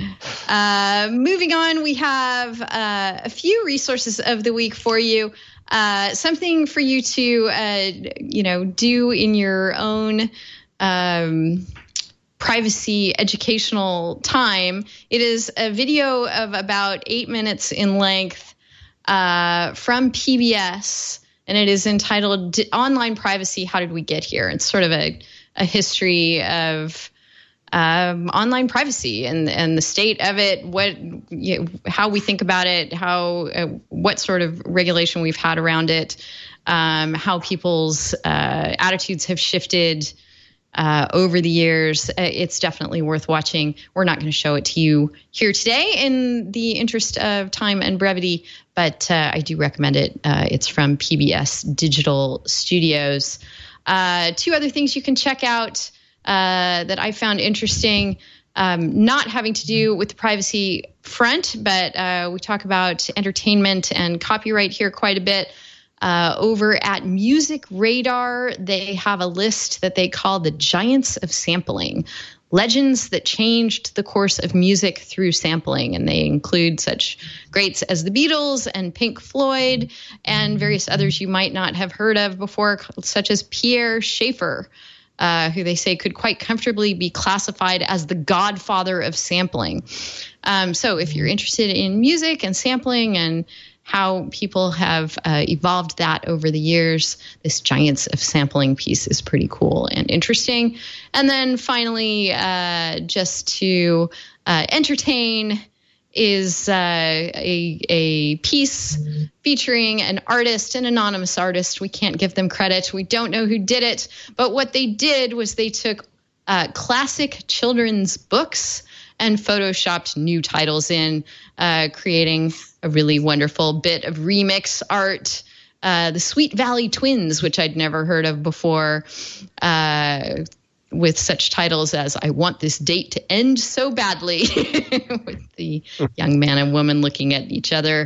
uh, moving on, we have uh, a few resources of the week for you. Uh, something for you to, uh, you know, do in your own um privacy educational time. It is a video of about eight minutes in length uh, from P B S, and it is entitled Online Privacy, How Did We Get Here? It's sort of a, a history of um, online privacy and, and the state of it, what you know, how we think about it, how uh, what sort of regulation we've had around it, um, how people's uh, attitudes have shifted Uh, over the years. Uh, it's definitely worth watching. We're not going to show it to you here today in the interest of time and brevity, but uh, I do recommend it. Uh, it's from P B S Digital Studios. Uh, two other things you can check out uh, that I found interesting, um, not having to do with the privacy front, but uh, we talk about entertainment and copyright here quite a bit. Uh, over at Music Radar, they have a list that they call the Giants of Sampling, legends that changed the course of music through sampling. And they include such greats as the Beatles and Pink Floyd and various others you might not have heard of before, such as Pierre Schaeffer, uh, who they say could quite comfortably be classified as the godfather of sampling. Um, so if you're interested in music and sampling and how people have uh, evolved that over the years, this Giants of Sampling piece is pretty cool and interesting. And then finally, uh, just to uh, entertain, is uh, a, a piece featuring an artist, an anonymous artist. We can't give them credit. We don't know who did it. But what they did was they took uh, classic children's books and photoshopped new titles in, uh, creating a really wonderful bit of remix art. Uh, the Sweet Valley Twins, which I'd never heard of before, uh, with such titles as I Want This Date to End So Badly, with the young man and woman looking at each other.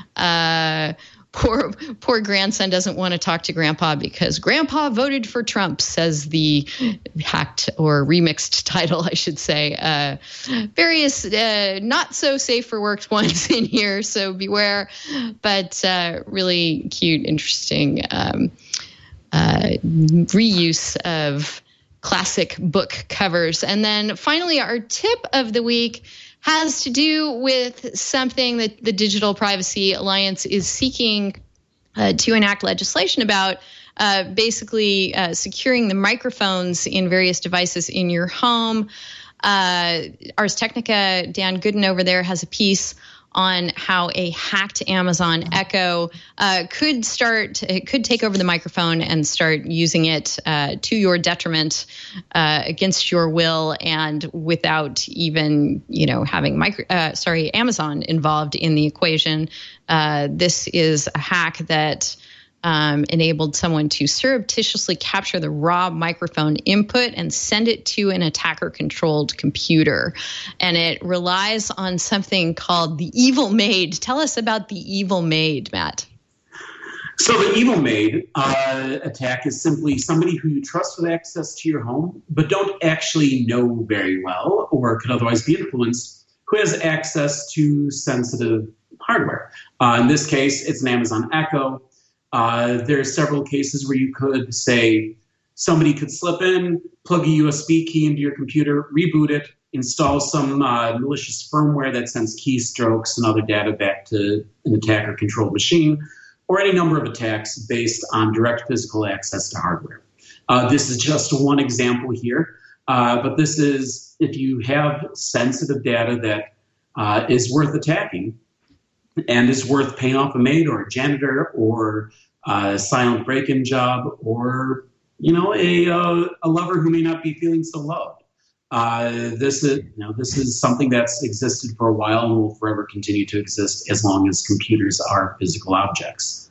Uh, Poor poor grandson doesn't want to talk to grandpa because grandpa voted for Trump, says the hacked or remixed title, I should say. Uh, various uh, not so safe for work ones in here, so beware. But uh, really cute, interesting um, uh, reuse of classic book covers. And then finally, our tip of the week has to do with something that the Digital Privacy Alliance is seeking uh, to enact legislation about, uh, basically uh, securing the microphones in various devices in your home. Uh, Ars Technica, Dan Gooden over there, has a piece on how a hacked Amazon Echo uh, could start, it could take over the microphone and start using it uh, to your detriment, uh, against your will, and without even, you know, having micro, uh, sorry, Amazon involved in the equation. Uh, this is a hack that Um, enabled someone to surreptitiously capture the raw microphone input and send it to an attacker-controlled computer. And it relies on something called the Evil Maid. Tell us about the Evil Maid, Matt. So the Evil Maid uh, attack is simply somebody who you trust with access to your home, but don't actually know very well or could otherwise be influenced, who has access to sensitive hardware. Uh, in this case, it's an Amazon Echo. Uh, there are several cases where you could say somebody could slip in, plug a U S B key into your computer, reboot it, install some uh, malicious firmware that sends keystrokes and other data back to an attacker-controlled machine, or any number of attacks based on direct physical access to hardware. Uh, this is just one example here, uh, but this is if you have sensitive data that uh, is worth attacking and is worth paying off a maid or a janitor or a silent break-in job or, you know, a, uh, a lover who may not be feeling so loved. Uh, this is, you know, this is something that's existed for a while and will forever continue to exist as long as computers are physical objects.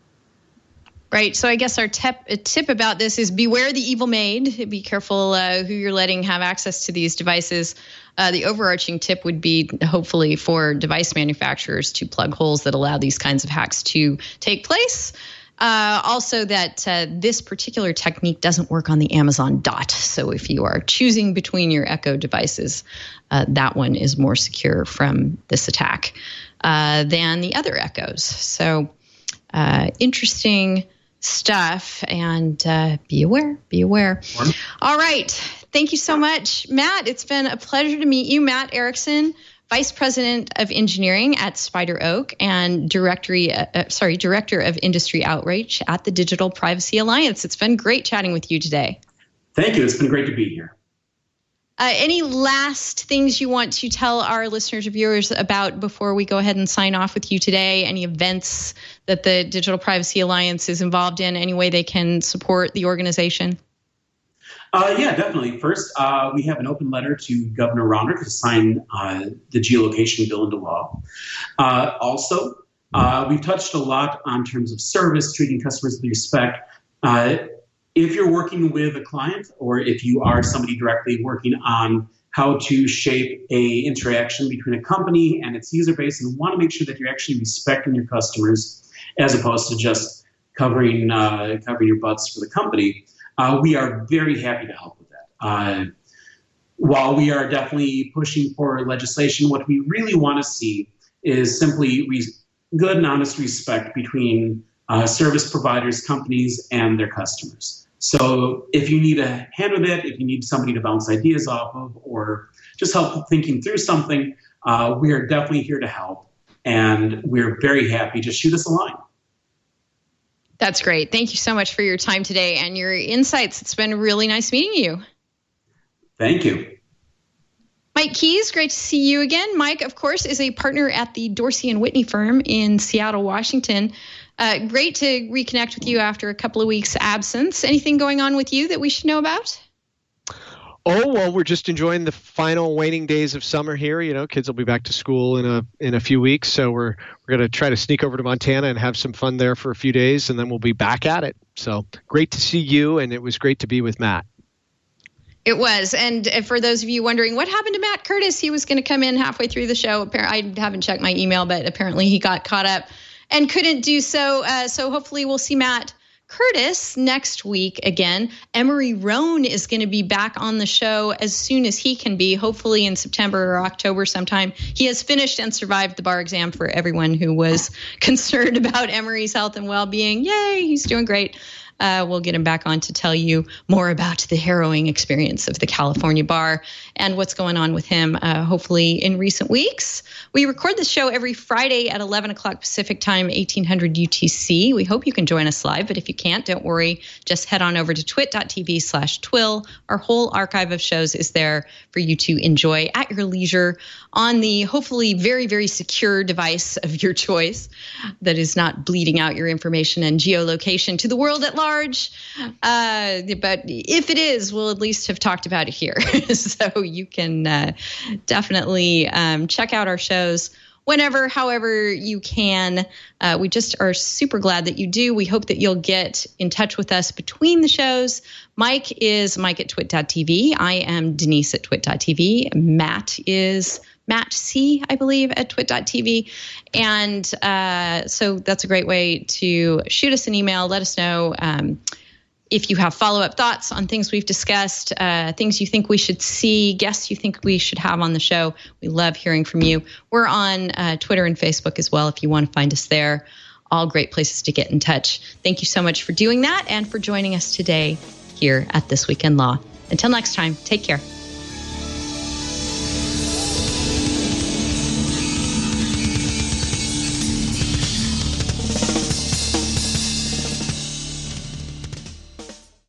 Right. So I guess our tip, a tip about this is beware the evil maid. Be careful uh, who you're letting have access to these devices. Uh, the overarching tip would be hopefully for device manufacturers to plug holes that allow these kinds of hacks to take place. Uh, also that uh, this particular technique doesn't work on the Amazon Dot. So if you are choosing between your Echo devices, uh, that one is more secure from this attack uh, than the other Echoes. So uh, interesting stuff, and uh, be aware, be aware. All right. Thank you so much, Matt. It's been a pleasure to meet you, Matt Erickson, Vice President of Engineering at Spider Oak and Directory, uh, sorry, Director of Industry Outreach at the Digital Privacy Alliance. It's been great chatting with you today. Thank you. It's been great to be here. Uh, any last things you want to tell our listeners or viewers about before we go ahead and sign off with you today? Any events that the Digital Privacy Alliance is involved in? Any way they can support the organization? Uh, yeah, definitely. First, uh, we have an open letter to Governor Rauner to sign uh, the geolocation bill into law. Uh, also, uh, we've touched a lot on terms of service, treating customers with respect. Uh, if you're working with a client, or if you are somebody directly working on how to shape a interaction between a company and its user base, and want to make sure that you're actually respecting your customers as opposed to just covering uh, covering your butts for the company, Uh, we are very happy to help with that. Uh, while we are definitely pushing for legislation, what we really want to see is simply re- good and honest respect between uh, service providers, companies, and their customers. So if you need a hand with it, if you need somebody to bounce ideas off of, or just help thinking through something, uh, we are definitely here to help. And we're very happy. Just shoot us a line. That's great. Thank you so much for your time today and your insights. It's been really nice meeting you. Thank you. Mike Keys, great to see you again. Mike, of course, is a partner at the Dorsey and Whitney firm in Seattle, Washington. Uh, great to reconnect with you after a couple of weeks' absence. Anything going on with you that we should know about? Oh, well, we're just enjoying the final waning days of summer here. You know, kids will be back to school in a in a few weeks. So we're we're going to try to sneak over to Montana and have some fun there for a few days, and then we'll be back at it. So great to see you, and it was great to be with Matt. It was. And for those of you wondering, what happened to Matt Curtis? He was going to come in halfway through the show. I haven't checked my email, but apparently he got caught up and couldn't do so. Uh, so hopefully we'll see Matt Curtis next week again. Emery Roan is going to be back on the show as soon as he can be, hopefully in September or October sometime. He has finished and survived the bar exam for everyone who was concerned about Emery's health and well-being. Yay, he's doing great. Uh, we'll get him back on to tell you more about the harrowing experience of the California bar and what's going on with him, uh, hopefully in recent weeks. We record this show every Friday at eleven o'clock Pacific time, eighteen hundred U T C. We hope you can join us live, but if you can't, don't worry. Just head on over to twit.tv slash twill. Our whole archive of shows is there for you to enjoy at your leisure on the hopefully very, very secure device of your choice that is not bleeding out your information and geolocation to the world at large. Uh, but if it is, we'll at least have talked about it here. So you can uh, definitely um, check out our shows whenever, however you can. Uh, we just are super glad that you do. We hope that you'll get in touch with us between the shows. Mike is Mike at twit.tv. I am Denise at twit.tv. Matt is Matt C, I believe, at twit.tv. And uh, so that's a great way to shoot us an email. Let us know um, if you have follow-up thoughts on things we've discussed, uh, things you think we should see, guests you think we should have on the show. We love hearing from you. We're on uh, Twitter and Facebook as well if you want to find us there. All great places to get in touch. Thank you so much for doing that and for joining us today here at This Week in Law. Until next time, take care.